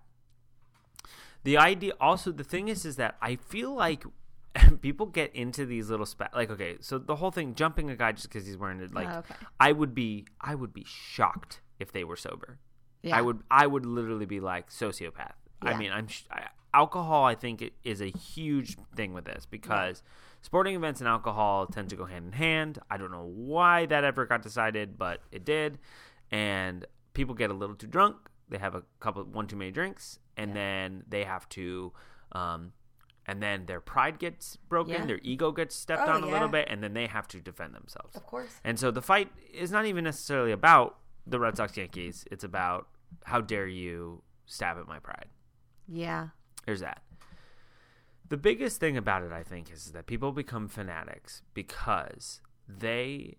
Speaker 1: The idea also the thing is is that I feel like people get into these little spa- like okay, so the whole thing jumping a guy just because he's wearing it like
Speaker 2: Oh, okay.
Speaker 1: I would be I would be shocked if they were sober.
Speaker 2: Yeah.
Speaker 1: I would I would literally be like sociopath. I
Speaker 2: Yeah.
Speaker 1: mean, I'm sh- I, alcohol I think it is a huge thing with this because sporting events and alcohol tend to go hand in hand. I don't know why that ever got decided, but it did. And people get a little too drunk. They have a couple one too many drinks and
Speaker 2: Yeah.
Speaker 1: then they have to um and then their pride gets broken,
Speaker 2: Yeah.
Speaker 1: their ego gets stepped
Speaker 2: Oh,
Speaker 1: on a little
Speaker 2: yeah.
Speaker 1: bit, and then they have to defend themselves.
Speaker 2: Of course.
Speaker 1: And so the fight is not even necessarily about the Red Sox Yankees. It's about how dare you stab at my pride.
Speaker 2: Yeah.
Speaker 1: There's that. The biggest thing about it, I think, is that people become fanatics because they,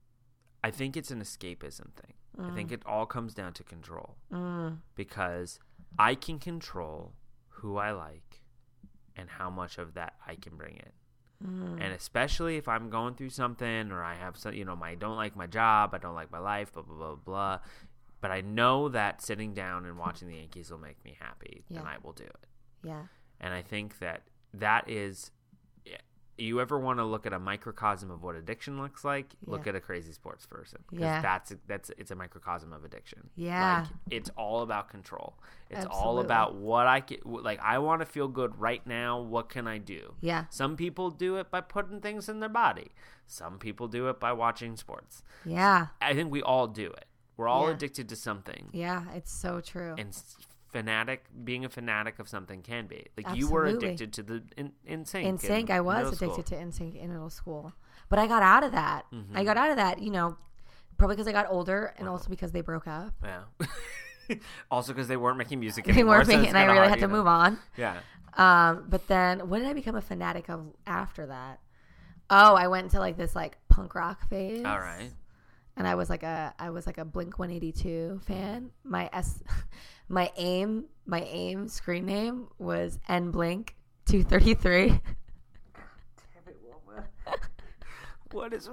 Speaker 1: I think it's an escapism thing.
Speaker 2: Mm.
Speaker 1: I think it all comes down to control
Speaker 2: Mm.
Speaker 1: because I can control who I like and how much of that I can bring in.
Speaker 2: Mm.
Speaker 1: And especially if I'm going through something or I have some, you know, my, I don't like my job, I don't like my life, blah, blah, blah, blah. But I know that sitting down and watching the Yankees will make me happy,
Speaker 2: Yeah.
Speaker 1: then I will do it.
Speaker 2: Yeah.
Speaker 1: And I think that that is, you ever want to look at a microcosm of what addiction looks like? Look
Speaker 2: Yeah.
Speaker 1: at a crazy sports person. Because
Speaker 2: Yeah.
Speaker 1: that's, that's, it's a microcosm of addiction.
Speaker 2: Yeah.
Speaker 1: Like, it's all about control. It's all
Speaker 2: Absolutely.
Speaker 1: about what I can, like, I want to feel good right now. What can I do?
Speaker 2: Yeah.
Speaker 1: Some people do it by putting things in their body. Some people do it by watching sports.
Speaker 2: Yeah.
Speaker 1: I think we all do it. We're all
Speaker 2: Yeah.
Speaker 1: addicted to something.
Speaker 2: Yeah. It's so true.
Speaker 1: And s- fanatic, being a fanatic of something can be. Like you were
Speaker 2: Absolutely.
Speaker 1: addicted to the in, in sync.
Speaker 2: In sync, I was
Speaker 1: middle
Speaker 2: addicted
Speaker 1: school.
Speaker 2: to In Sync in middle school, but I got out of that.
Speaker 1: Mhm.
Speaker 2: I got out of that, you know, probably because I got older, and
Speaker 1: Wow.
Speaker 2: also because they broke up.
Speaker 1: Yeah. Also because they weren't making music
Speaker 2: They
Speaker 1: anymore.
Speaker 2: weren't
Speaker 1: so
Speaker 2: making,
Speaker 1: it's
Speaker 2: and I
Speaker 1: kinda
Speaker 2: really
Speaker 1: hard,
Speaker 2: had to
Speaker 1: you know?
Speaker 2: move on.
Speaker 1: Yeah.
Speaker 2: Um, but then, what did I become a fanatic of after that? Oh, I went into like this like punk rock phase.
Speaker 1: All right.
Speaker 2: And I was like a I was like a Blink one eighty-two fan. My S my aim, my aim screen name was N Blink two thirty-three.
Speaker 1: Damn it, Wilma. What is?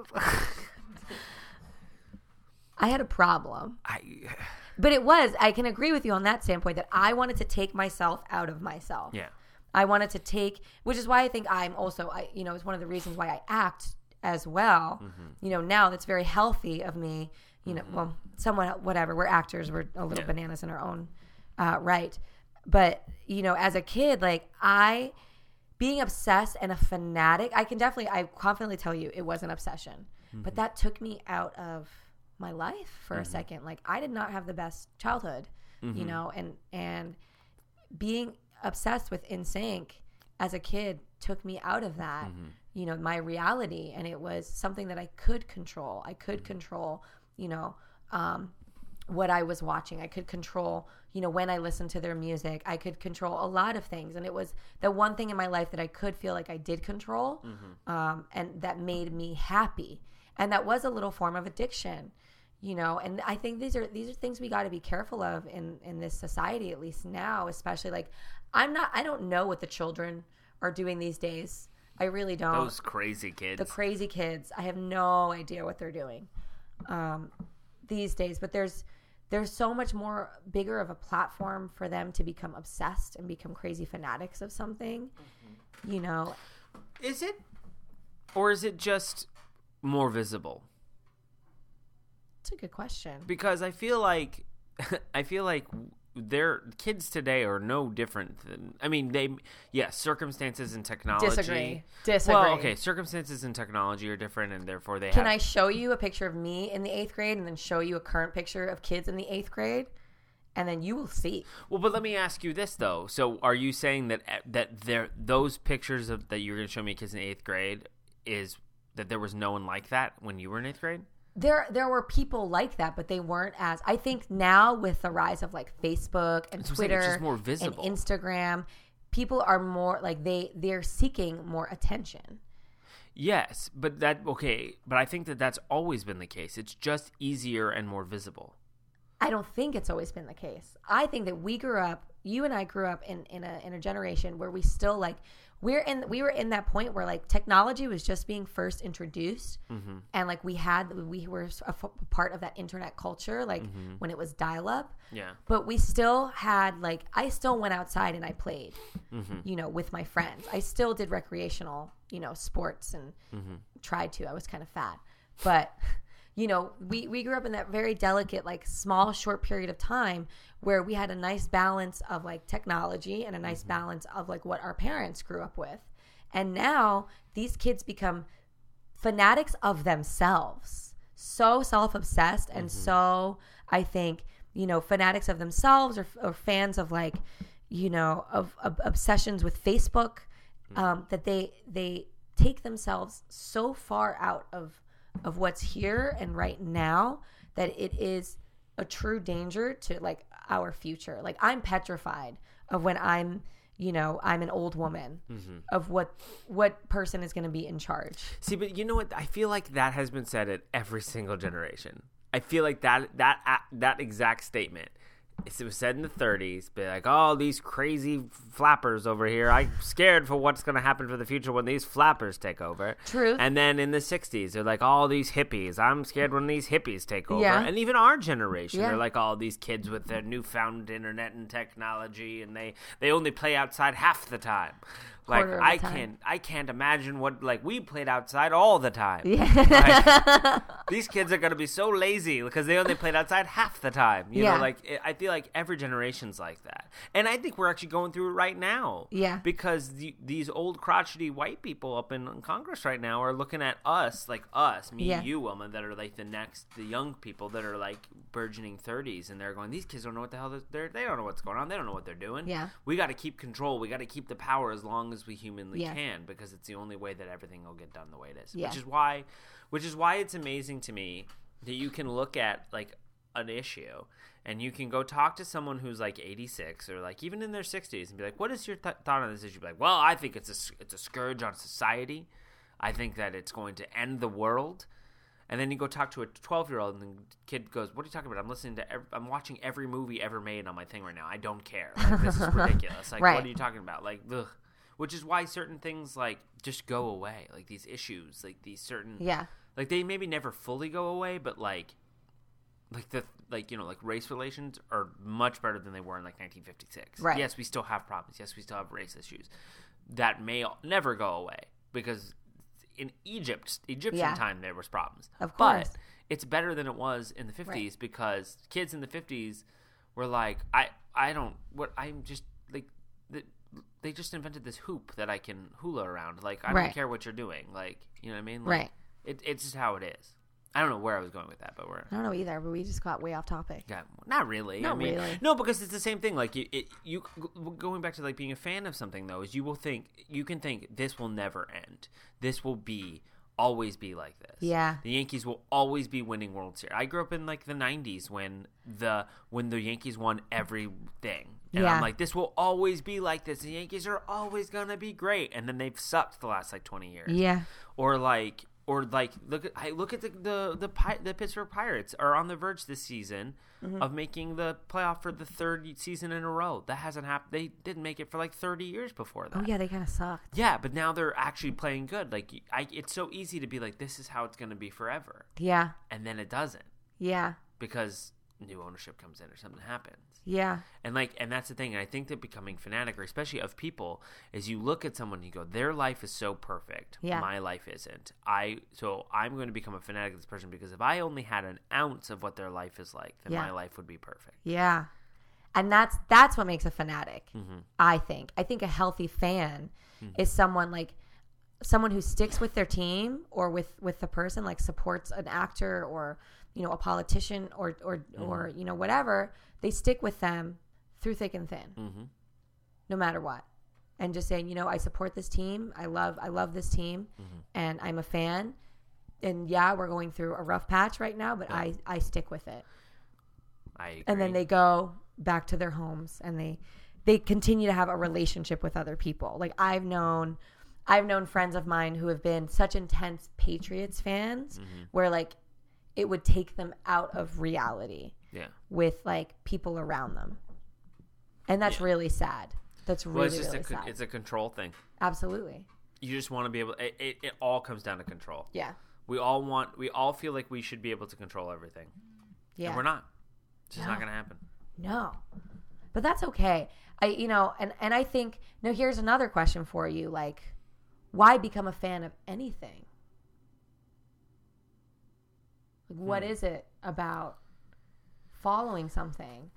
Speaker 2: I had a problem.
Speaker 1: I.
Speaker 2: But it was, I can agree with you on that standpoint that I wanted to take myself out of myself.
Speaker 1: Yeah.
Speaker 2: I wanted to take, which is why I think I'm also, I, you know, it's one of the reasons why I act as well. Mm-hmm. You know, now that's very healthy of me, you know, mm-hmm. well, somewhat, whatever. We're actors. We're a little yeah. bananas in our own uh, right. But, you know, as a kid, like I, being obsessed and a fanatic, I can definitely, I confidently tell you it was an obsession. Mm-hmm. But that took me out of my life for mm-hmm. a second. Like I did not have the best childhood, mm-hmm. you know, and and being obsessed with N Sync as a kid took me out of that, mm-hmm. you know, my reality, and it was something that I could control. I could mm-hmm. control, you know, um, what I was watching. I could control, you know, when I listened to their music. I could control a lot of things, and it was the one thing in my life that I could feel like I did control, mm-hmm. um, and that made me happy. And that was a little form of addiction. You know, and I think these are these are things we got to be careful of in, in this society, at least now, especially like I'm not I don't know what the children are doing these days. I really don't.
Speaker 1: Those crazy kids.
Speaker 2: The crazy kids. I have no idea what they're doing um, these days. But there's there's so much more bigger of a platform for them to become obsessed and become crazy fanatics of something. Mm-hmm. You know,
Speaker 1: is it, or is it just more visible?
Speaker 2: That's a good question.
Speaker 1: Because I feel like I feel like their kids today are no different than I mean they yes, circumstances and technology.
Speaker 2: Disagree. Disagree.
Speaker 1: Well, okay, circumstances and technology are different and therefore they
Speaker 2: Can
Speaker 1: have...
Speaker 2: I show you a picture of me in the eighth grade and then show you a current picture of kids in the eighth grade? And then you will see.
Speaker 1: Well, but let me ask you this though. So are you saying that that there those pictures of that you're going to show me kids in the eighth grade is that there was no one like that when you were in eighth grade?
Speaker 2: There there were people like that, but they weren't as... I think now with the rise of like Facebook and
Speaker 1: That's
Speaker 2: Twitter
Speaker 1: it's just more visible.
Speaker 2: And Instagram, people are more like they, they're seeking more attention.
Speaker 1: Yes, but that... Okay, but I think that that's always been the case. It's just easier and more visible.
Speaker 2: I don't think it's always been the case. I think that we grew up... You and I grew up in, in, a, in a generation where we still like... We're in. We were in that point where like technology was just being first introduced, mm-hmm. and like we had we were a f- part of that internet culture, like mm-hmm. when it was dial up.
Speaker 1: Yeah.
Speaker 2: But we still had like I still went outside and I played, mm-hmm. you know, with my friends. I still did recreational, you know, sports and mm-hmm. tried to. I was kind of fat, but. You know, we, we grew up in that very delicate, like small, short period of time where we had a nice balance of like technology and a nice mm-hmm. balance of like what our parents grew up with. And now these kids become fanatics of themselves, so self-obsessed and mm-hmm. so, I think, you know, fanatics of themselves or, or fans of like, you know, of, of obsessions with Facebook mm-hmm. um, that they they take themselves so far out of of what's here and right now that it is a true danger to like our future. Like I'm petrified of when I'm, you know, I'm an old woman mm-hmm. of what what person is going to be in charge.
Speaker 1: See, but you know what? I feel like that has been said at every single generation. I feel like that that that exact statement. It was said in the thirties, be like, oh, these crazy flappers over here. I'm scared for what's going to happen for the future when these flappers take over.
Speaker 2: Truth.
Speaker 1: And then in the sixties, they're like, all oh, these hippies. I'm scared when these hippies take over.
Speaker 2: Yeah.
Speaker 1: And even our generation,
Speaker 2: yeah.
Speaker 1: they're like, all oh, these kids with their newfound internet and technology, and they, they only play outside half the time. Like I time. can't, I can't imagine what like we played outside all the time. Yeah. Like, these kids are gonna be so lazy because they only played outside half the time. You yeah. know, like it, I feel like every generation's like that, and I think we're actually going through it right now.
Speaker 2: Yeah.
Speaker 1: Because the, these old crotchety white people up in Congress right now are looking at us, like us, me, yeah. you, woman, that are like the next, the young people that are like burgeoning thirties, and they're going, these kids don't know what the hell they're, they're they don't know what's going on. They don't know what they're doing.
Speaker 2: Yeah.
Speaker 1: We got to keep control. We got to keep the power as long as we humanly
Speaker 2: yeah.
Speaker 1: can, because it's the only way that everything will get done the way it is.
Speaker 2: Yeah.
Speaker 1: Which is why, which is why it's amazing to me that you can look at like an issue and you can go talk to someone who's like eighty-six or like even in their sixties and be like, "What is your th- thought on this issue?" Be like, "Well, I think it's a it's a scourge on society. I think that it's going to end the world." And then you go talk to a twelve-year-old, and the kid goes, "What are you talking about? I'm listening to, every, I'm watching every movie ever made on my thing right now. I don't care. Like, this is ridiculous. Like,
Speaker 2: Right.
Speaker 1: what are you talking about? Like, ugh." Which is why certain things like just go away. Like these issues, like these certain,
Speaker 2: Yeah.
Speaker 1: like they maybe never fully go away, but like, like the like you know like race relations are much better than they were in like nineteen fifty-six.
Speaker 2: Right.
Speaker 1: Yes, we still have problems. Yes, we still have race issues that may never go away because in Egypt, Egyptian
Speaker 2: Yeah.
Speaker 1: time, there was problems.
Speaker 2: Of course.
Speaker 1: But it's better than it was in the fifties because kids in the fifties were like, I, I don't, what, I'm just, like, the, they just invented this hoop that I can hula around. Like, I
Speaker 2: Right.
Speaker 1: don't care what you're doing. Like, you know what I mean? Like,
Speaker 2: Right.
Speaker 1: It, it's just how it is. I don't know where I was going with that, but we're...
Speaker 2: I don't know either, but we just got way off topic.
Speaker 1: Yeah, not really.
Speaker 2: Not
Speaker 1: I mean,
Speaker 2: really.
Speaker 1: No, because it's the same thing. Like you, it, you going back to like being a fan of something though, is you will think you can think this will never end. This will be always be like this.
Speaker 2: Yeah.
Speaker 1: The Yankees will always be winning World Series. I grew up in like the nineties when the when the Yankees won everything. And
Speaker 2: Yeah.
Speaker 1: I'm like, this will always be like this. The Yankees are always gonna be great, and then they've sucked the last like twenty years.
Speaker 2: Yeah.
Speaker 1: Or like. Or like look at I look at the the the, Pi- the Pittsburgh Pirates are on the verge this season
Speaker 2: Mm-hmm.
Speaker 1: of making the playoff for the third season in a row. That hasn't happened. They didn't make it for like thirty years before that.
Speaker 2: Oh, yeah, they kind of sucked.
Speaker 1: Yeah, but now they're actually playing good. Like I, it's so easy to be like, this is how it's going to be forever,
Speaker 2: Yeah.
Speaker 1: and then it doesn't
Speaker 2: Yeah.
Speaker 1: because new ownership comes in or something happens.
Speaker 2: Yeah.
Speaker 1: And like, and that's the thing. And I think that becoming fanatic, or especially of people, is you look at someone and you go, their life is so perfect.
Speaker 2: Yeah.
Speaker 1: My life isn't. I so I'm going to become a fanatic of this person because if I only had an ounce of what their life is like, then
Speaker 2: Yeah.
Speaker 1: my life would be perfect.
Speaker 2: Yeah. And that's that's what makes a fanatic,
Speaker 1: Mm-hmm.
Speaker 2: I think. I think a healthy fan is someone like someone who sticks with their team or with, with the person, like supports an actor or, you know, a politician or or,
Speaker 1: Mm-hmm.
Speaker 2: or you know, whatever. They stick with them through thick and thin,
Speaker 1: Mm-hmm.
Speaker 2: no matter what. And just saying, you know, I support this team. I love I love this team,
Speaker 1: Mm-hmm.
Speaker 2: and I'm a fan. And yeah, we're going through a rough patch right now, but
Speaker 1: Yeah.
Speaker 2: I, I stick with it.
Speaker 1: I agree.
Speaker 2: And then they go back to their homes and they they continue to have a relationship with other people. Like I've known I've known friends of mine who have been such intense Patriots fans
Speaker 1: Mm-hmm.
Speaker 2: where like it would take them out of reality
Speaker 1: yeah.
Speaker 2: with like people around them. And that's
Speaker 1: Yeah.
Speaker 2: really sad. That's really,
Speaker 1: Well, it's just
Speaker 2: really
Speaker 1: a con-
Speaker 2: sad.
Speaker 1: it's a control thing.
Speaker 2: Absolutely.
Speaker 1: You just want to be able. It, it, it all comes down to control.
Speaker 2: Yeah.
Speaker 1: We all want. We all feel like we should be able to control everything.
Speaker 2: Yeah.
Speaker 1: And we're not. It's just
Speaker 2: No.
Speaker 1: not going to happen.
Speaker 2: No. But that's okay. I you know, and, and I think now here's another question for you, like why become a fan of anything? Like what
Speaker 1: Hmm.
Speaker 2: is it about following something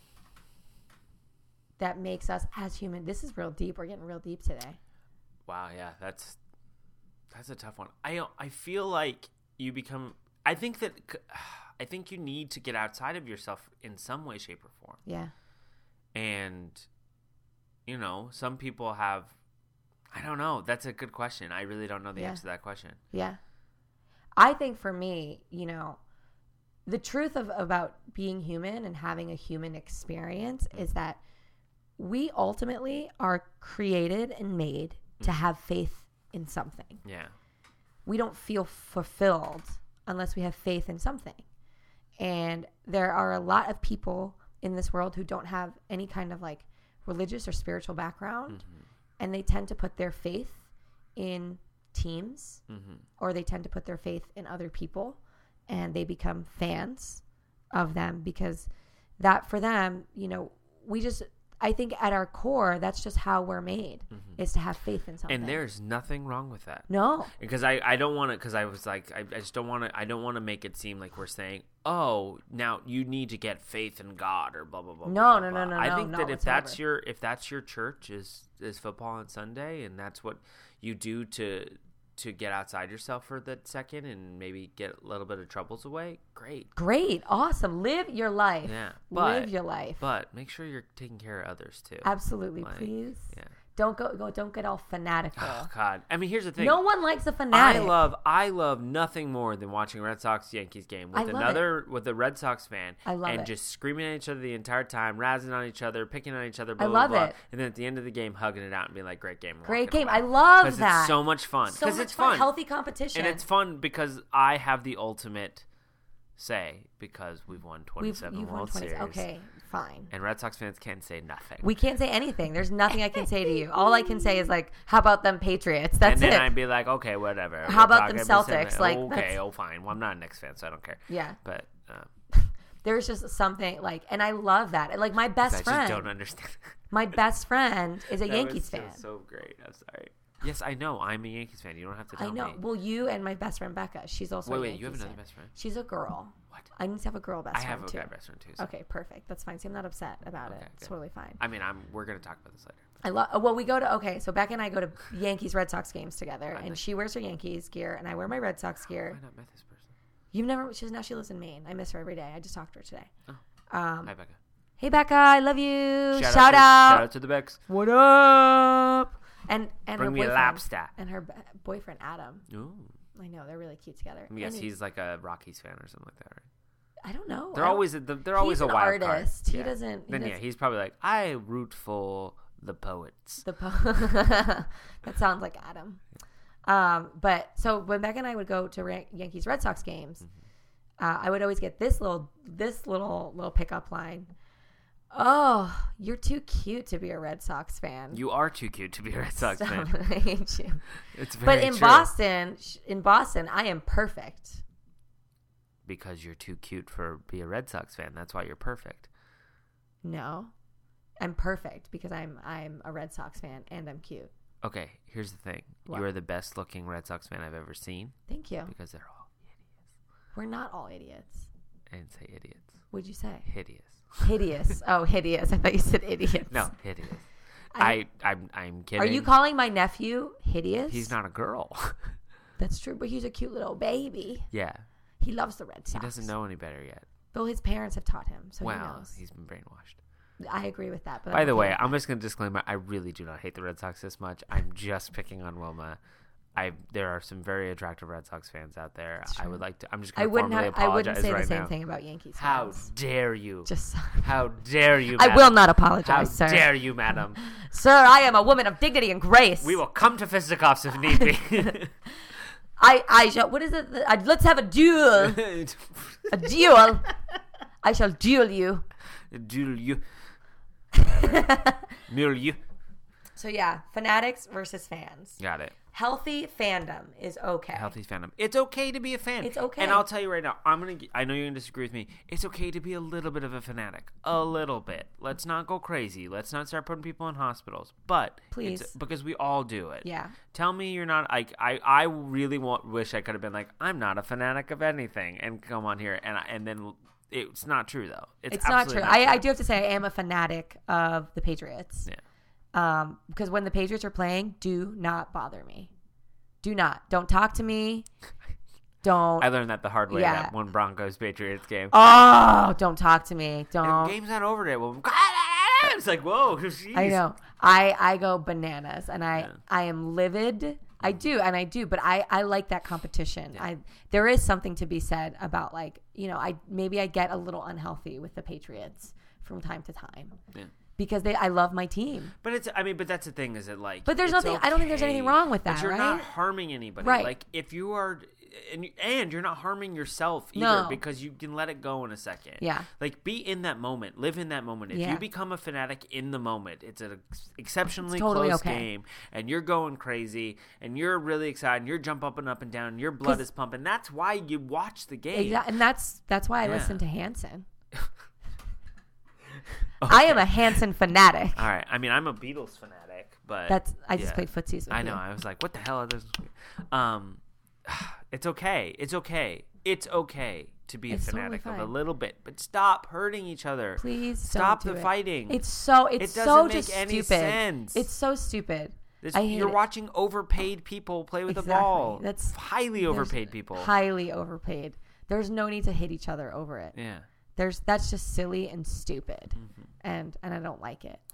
Speaker 2: that makes us as human? This is real deep. We're getting real deep today.
Speaker 1: Wow, yeah, that's that's a tough one. I I feel like you become. I think that I think you need to get outside of yourself in some way, shape, or form.
Speaker 2: Yeah.
Speaker 1: And you know, some people have. I don't know. That's a good question. I really don't know the
Speaker 2: Yeah.
Speaker 1: answer to that question.
Speaker 2: Yeah. I think for me, you know, the truth of about being human and having a human experience is that we ultimately are created and made to have faith in something.
Speaker 1: Yeah.
Speaker 2: We don't feel fulfilled unless we have faith in something. And there are a lot of people in this world who don't have any kind of like religious or spiritual background,
Speaker 1: Mm-hmm.
Speaker 2: and they tend to put their faith in teams,
Speaker 1: Mm-hmm.
Speaker 2: or they tend to put their faith in other people, and they become fans of them because that for them, you know, we just, I think at our core, that's just how we're made, is to have faith in something.
Speaker 1: And there's nothing wrong with that.
Speaker 2: no,
Speaker 1: Because I, I don't want to, because I was like, I, I just don't want to, I don't want to make it seem like we're saying, oh, now you need to get faith in God or blah, blah, blah.
Speaker 2: No,
Speaker 1: blah,
Speaker 2: no,
Speaker 1: blah.
Speaker 2: no, no,
Speaker 1: I
Speaker 2: no,
Speaker 1: think
Speaker 2: not
Speaker 1: that if that's
Speaker 2: whatsoever.
Speaker 1: your, if that's your church is, is football on Sunday, and that's what you do to, to get outside yourself for that second and maybe get a little bit of troubles away, great.
Speaker 2: great, awesome. Live your life.
Speaker 1: Yeah. But,
Speaker 2: Live your life.
Speaker 1: but make sure you're taking care of others too.
Speaker 2: Absolutely,
Speaker 1: Like,
Speaker 2: please.
Speaker 1: Yeah.
Speaker 2: Don't go, go. Don't get all fanatical.
Speaker 1: Oh God! I mean, here's the thing.
Speaker 2: No one likes a fanatic.
Speaker 1: I love, I love nothing more than watching a Red Sox Yankees game with
Speaker 2: I love
Speaker 1: another, with a Red Sox fan,
Speaker 2: I love
Speaker 1: and
Speaker 2: it.
Speaker 1: just screaming at each other the entire time, razzing on each other, picking on each other. Blah,
Speaker 2: I
Speaker 1: blah,
Speaker 2: love
Speaker 1: blah,
Speaker 2: it.
Speaker 1: And then at the end of the game, hugging it out and being like, "Great game,
Speaker 2: Great
Speaker 1: walking
Speaker 2: game.
Speaker 1: away.
Speaker 2: I love
Speaker 1: 'Cause
Speaker 2: that.
Speaker 1: It's so much fun.
Speaker 2: So
Speaker 1: Because
Speaker 2: much
Speaker 1: it's
Speaker 2: fun.
Speaker 1: fun.
Speaker 2: Healthy competition.
Speaker 1: And it's fun because I have the ultimate say because we've won
Speaker 2: We've,
Speaker 1: twenty-seven
Speaker 2: you've won
Speaker 1: World
Speaker 2: twenty.
Speaker 1: Series.
Speaker 2: Okay, fine.
Speaker 1: And Red Sox fans can't say nothing.
Speaker 2: We can't say anything. There's nothing I can say to you. All I can say is like, how about them Patriots? That's
Speaker 1: and then
Speaker 2: it.
Speaker 1: I'd be like, okay, whatever.
Speaker 2: How
Speaker 1: We're
Speaker 2: about
Speaker 1: talking
Speaker 2: them
Speaker 1: about
Speaker 2: Celtics?
Speaker 1: seven-
Speaker 2: Like,
Speaker 1: okay,
Speaker 2: that's-
Speaker 1: oh, fine. Well, I'm not a Knicks fan, so I don't care.
Speaker 2: Yeah.
Speaker 1: But uh,
Speaker 2: There's just something like, and I love that. And like my best
Speaker 1: I
Speaker 2: friend,
Speaker 1: just don't understand.
Speaker 2: my best friend is a
Speaker 1: That
Speaker 2: Yankees
Speaker 1: was
Speaker 2: fan.
Speaker 1: just so great. I'm sorry. Yes, I know. I'm a Yankees fan. You don't have to tell
Speaker 2: I know.
Speaker 1: me.
Speaker 2: Well, you and my best friend Becca, she's also.
Speaker 1: Wait,
Speaker 2: a
Speaker 1: wait.
Speaker 2: Yankees
Speaker 1: You have another
Speaker 2: fan.
Speaker 1: best friend?
Speaker 2: She's a girl.
Speaker 1: What?
Speaker 2: I need to have a girl best
Speaker 1: I
Speaker 2: friend
Speaker 1: have a
Speaker 2: too.
Speaker 1: guy best friend too. So.
Speaker 2: Okay, perfect. That's fine. See, I'm not upset about
Speaker 1: Okay,
Speaker 2: it. It's
Speaker 1: good.
Speaker 2: totally fine.
Speaker 1: I mean, I'm. We're gonna talk about this later.
Speaker 2: I love. Well, we go to okay. So Becca and I go to Yankees Red Sox games together,
Speaker 1: I
Speaker 2: and
Speaker 1: like-
Speaker 2: she wears her Yankees gear, and I wear my Red Sox
Speaker 1: Why
Speaker 2: gear.
Speaker 1: not met this person?
Speaker 2: You've never. She's now she lives in Maine. I miss her every day. I just talked to her today.
Speaker 1: Oh.
Speaker 2: Um,
Speaker 1: Hi, Becca.
Speaker 2: hey Becca, I love you. Shout,
Speaker 1: Shout,
Speaker 2: out.
Speaker 1: To, shout out to the Becks.
Speaker 2: What up? And and
Speaker 1: Bring
Speaker 2: her
Speaker 1: me a
Speaker 2: boyfriend
Speaker 1: lobster.
Speaker 2: and her b- boyfriend Adam.
Speaker 1: Ooh.
Speaker 2: I know they're really cute together.
Speaker 1: I guess
Speaker 2: And he-
Speaker 1: he's like a Rockies fan or something like that, right?
Speaker 2: I don't know.
Speaker 1: They're
Speaker 2: I don't-
Speaker 1: always a, they're always
Speaker 2: he's
Speaker 1: a
Speaker 2: an
Speaker 1: wild
Speaker 2: artist.
Speaker 1: card.
Speaker 2: He
Speaker 1: Yeah.
Speaker 2: doesn't. He
Speaker 1: Then yeah,
Speaker 2: doesn't-
Speaker 1: he's probably like, I root for the poets.
Speaker 2: The po- that sounds like Adam. Um, but so when Becca and I would go to Ran- Yankees Red Sox games,
Speaker 1: Mm-hmm.
Speaker 2: uh, I would always get this little this little little pickup line. Oh, you're too cute to be a Red Sox fan.
Speaker 1: You are too cute to be a Red Sox
Speaker 2: Stop
Speaker 1: fan.
Speaker 2: it, I hate you.
Speaker 1: It's very
Speaker 2: But in
Speaker 1: true.
Speaker 2: Boston, sh- in Boston, I am perfect.
Speaker 1: Because you're too cute for be a Red Sox fan. That's why you're perfect.
Speaker 2: No, I'm perfect because I'm I'm a Red Sox fan and I'm cute.
Speaker 1: Okay, here's the thing.
Speaker 2: What?
Speaker 1: You are the best looking Red Sox fan I've ever seen
Speaker 2: Thank you.
Speaker 1: because they're all hideous.
Speaker 2: We're not all idiots.
Speaker 1: I didn't say idiots.
Speaker 2: What'd you say?
Speaker 1: Hideous.
Speaker 2: Hideous. Oh, hideous. I thought you said idiots.
Speaker 1: No, hideous.
Speaker 2: I-
Speaker 1: I, I'm I'm kidding.
Speaker 2: Are you calling my nephew hideous?
Speaker 1: He's not a girl.
Speaker 2: That's true, but he's a cute little baby.
Speaker 1: Yeah.
Speaker 2: He loves the Red Sox.
Speaker 1: He doesn't know any better yet.
Speaker 2: Though his parents have taught him, so he
Speaker 1: Wow,
Speaker 2: knows.
Speaker 1: he's been brainwashed.
Speaker 2: I agree with that. But
Speaker 1: By
Speaker 2: I'm
Speaker 1: the
Speaker 2: okay
Speaker 1: way,
Speaker 2: with
Speaker 1: I'm
Speaker 2: that.
Speaker 1: just going to disclaimer, I really do not hate the Red Sox this much. I'm just picking on Wilma. I There are some very attractive Red Sox fans out there.
Speaker 2: That's
Speaker 1: I
Speaker 2: true.
Speaker 1: would like to, I'm just
Speaker 2: I
Speaker 1: going to
Speaker 2: wouldn't.
Speaker 1: formally
Speaker 2: Have, I
Speaker 1: apologize
Speaker 2: wouldn't say
Speaker 1: right
Speaker 2: the same
Speaker 1: now.
Speaker 2: thing about Yankees
Speaker 1: How
Speaker 2: fans.
Speaker 1: dare you?
Speaker 2: Just.
Speaker 1: How dare you,
Speaker 2: I
Speaker 1: madam?
Speaker 2: will not
Speaker 1: How
Speaker 2: apologize, sir.
Speaker 1: dare you, madam?
Speaker 2: Sir, I am a woman of dignity and grace.
Speaker 1: We will come to fisticuffs if need be.
Speaker 2: I. I shall. What is it? I, let's have a duel. A duel. I shall duel you.
Speaker 1: Duel you. Mule you.
Speaker 2: So yeah, fanatics versus fans.
Speaker 1: Got it.
Speaker 2: Healthy fandom is okay.
Speaker 1: Healthy fandom. It's okay to be a fan.
Speaker 2: It's okay.
Speaker 1: And I'll tell you right now, I'm gonna. I know you're gonna disagree with me. It's okay to be a little bit of a fanatic, a little bit. Let's not go crazy. Let's not start putting people in hospitals. But
Speaker 2: Please.
Speaker 1: it's, because we all do it.
Speaker 2: Yeah.
Speaker 1: Tell me you're not. Like I, I really want. Wish I could have been like, I'm not a fanatic of anything, and come on here, and I, and then it's not true though. It's,
Speaker 2: It's not
Speaker 1: absolutely
Speaker 2: true. I, I do have to say I am a fanatic of the Patriots.
Speaker 1: Yeah.
Speaker 2: Um, because when the Patriots are playing, do not bother me. Do not. Don't talk to me. Don't.
Speaker 1: I learned that the hard way.
Speaker 2: Yeah.
Speaker 1: That one Broncos Patriots game.
Speaker 2: Oh, don't talk to me.
Speaker 1: The
Speaker 2: Don't.
Speaker 1: game's not over yet. Well, it's like whoa. Geez.
Speaker 2: I know. I, I go bananas and I,
Speaker 1: Yeah.
Speaker 2: I am livid. I do. And I do, but I, I like that competition. I, there is something to be said about like, you know, I, maybe I get a little unhealthy with the Patriots from time to time
Speaker 1: Yeah.
Speaker 2: because they, I love my team.
Speaker 1: But it's, I mean, but that's the thing, is it like,
Speaker 2: But there's
Speaker 1: it's
Speaker 2: nothing- I don't think there's anything
Speaker 1: okay,
Speaker 2: wrong with
Speaker 1: but
Speaker 2: that,
Speaker 1: you're
Speaker 2: right?
Speaker 1: not harming anybody.
Speaker 2: Right.
Speaker 1: Like, if you are, and, and you're not harming yourself either,
Speaker 2: No.
Speaker 1: because you can let it go in a second.
Speaker 2: Yeah.
Speaker 1: Like, be in that moment. Live in that moment. If
Speaker 2: Yeah.
Speaker 1: you become a fanatic in the moment, it's an ex- exceptionally
Speaker 2: It's totally
Speaker 1: close
Speaker 2: okay.
Speaker 1: game, and you're going crazy, and you're really excited, and you're jumping up and down, and your blood
Speaker 2: 'Cause-
Speaker 1: is pumping. That's why you watch the game.
Speaker 2: Exa- And that's, that's why I
Speaker 1: Yeah.
Speaker 2: listen to Hanson.
Speaker 1: Okay.
Speaker 2: I am a Hanson fanatic.
Speaker 1: All right. I mean, I'm a Beatles fanatic, but
Speaker 2: That's, I just
Speaker 1: yeah.
Speaker 2: played footsies with
Speaker 1: I know.
Speaker 2: you.
Speaker 1: I was like, what the hell are those? Um, it's okay. It's okay. It's okay to be
Speaker 2: It's
Speaker 1: a
Speaker 2: totally
Speaker 1: fanatic of a
Speaker 2: fine.
Speaker 1: little bit, but stop hurting each other.
Speaker 2: Please
Speaker 1: stop
Speaker 2: don't
Speaker 1: the
Speaker 2: do it.
Speaker 1: fighting.
Speaker 2: It's so, it's
Speaker 1: It
Speaker 2: so
Speaker 1: doesn't
Speaker 2: just
Speaker 1: make any
Speaker 2: stupid.
Speaker 1: sense.
Speaker 2: It's so stupid.
Speaker 1: This-
Speaker 2: I hate
Speaker 1: you're
Speaker 2: it.
Speaker 1: watching overpaid people play with
Speaker 2: Exactly.
Speaker 1: the ball.
Speaker 2: That's
Speaker 1: highly
Speaker 2: there's
Speaker 1: overpaid people.
Speaker 2: Highly overpaid. There's no need to hit each other over it.
Speaker 1: Yeah.
Speaker 2: There's that's just silly and stupid,
Speaker 1: Mm-hmm.
Speaker 2: and and I don't like it.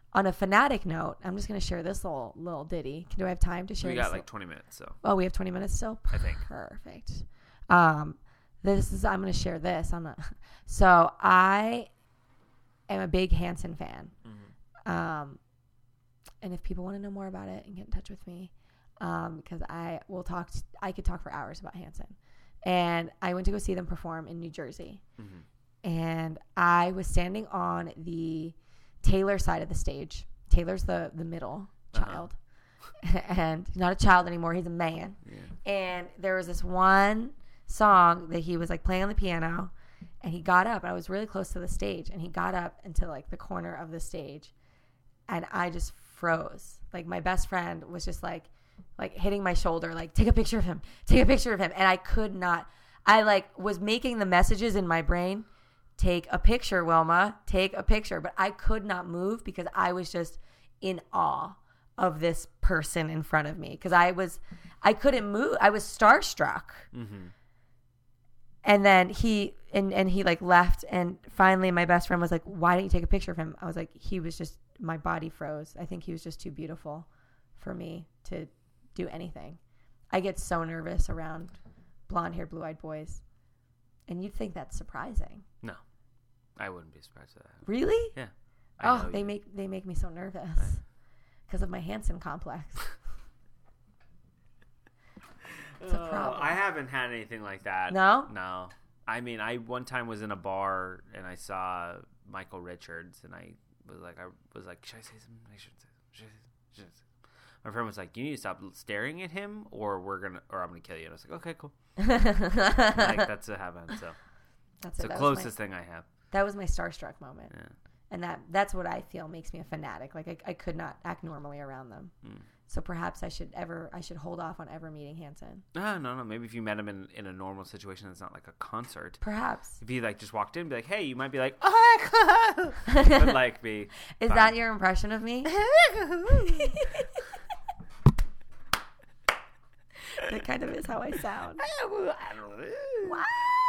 Speaker 2: on a fanatic note, I'm just going to share this little little ditty. Do I have time to share?
Speaker 1: We
Speaker 2: this
Speaker 1: got like
Speaker 2: little-
Speaker 1: twenty minutes, so
Speaker 2: Oh, we have twenty minutes still?
Speaker 1: I think.
Speaker 2: Perfect. Um, this is, I'm going to share this. I'm not, so I am a big Hanson fan.
Speaker 1: Mm-hmm.
Speaker 2: Um, and if people want to know more about it and get in touch with me, um, because I will talk, t- I could talk for hours about Hanson. And I went to go see them perform in New Jersey.
Speaker 1: Mm-hmm.
Speaker 2: And I was standing on the Taylor side of the stage. Taylor's the, the middle
Speaker 1: Uh-huh.
Speaker 2: child. And he's not a child anymore. He's a man.
Speaker 1: Yeah.
Speaker 2: And there was this one song that he was like playing on the piano, and he got up, and I was really close to the stage, and he got up into like the corner of the stage, and I just froze. Like my best friend was just like, like hitting my shoulder, like take a picture of him, take a picture of him. And I could not, I like was making the messages in my brain, take a picture, Wilma, take a picture. But I could not move because I was just in awe of this person in front of me. Cause I was, I couldn't move. I was starstruck.
Speaker 1: Mm-hmm.
Speaker 2: And then he, and, and he like left. And finally my best friend was like, why didn't you take a picture of him? I was like, he was just, my body froze. I think he was just too beautiful for me to do anything. I get so nervous around blonde haired, blue eyed boys. And you'd think that's surprising.
Speaker 1: No, I wouldn't be surprised at that.
Speaker 2: Really?
Speaker 1: Yeah. I
Speaker 2: Oh,
Speaker 1: know
Speaker 2: they
Speaker 1: you.
Speaker 2: make they make me so nervous because of my Hanson complex. It's a
Speaker 1: Oh,
Speaker 2: problem.
Speaker 1: I haven't had anything like that.
Speaker 2: No?
Speaker 1: No. I mean, I one time was in a bar and I saw Michael Richards, and I was like, I was like, should I say something? I should say something. Should I say something? Should I say something? My friend was like, you need to stop staring at him, or we're gonna, or I'm gonna kill you. And I was like, okay, cool. Like that's what happened. So
Speaker 2: That's
Speaker 1: it's
Speaker 2: it.
Speaker 1: the
Speaker 2: That was
Speaker 1: closest
Speaker 2: my,
Speaker 1: thing I have.
Speaker 2: that was my starstruck moment,
Speaker 1: Yeah.
Speaker 2: and that that's what I feel makes me a fanatic. Like I, I could not act normally around them.
Speaker 1: Mm.
Speaker 2: So perhaps I should ever I should hold off on ever meeting Hanson.
Speaker 1: No, no, no. Maybe if you met him in, in a normal situation that's not like a concert.
Speaker 2: Perhaps.
Speaker 1: If he like just walked in, and be like, "Hey," you might be like, "Oh," but like be.
Speaker 2: Is
Speaker 1: fine.
Speaker 2: that your impression of me? That kind of is how I sound. Wow.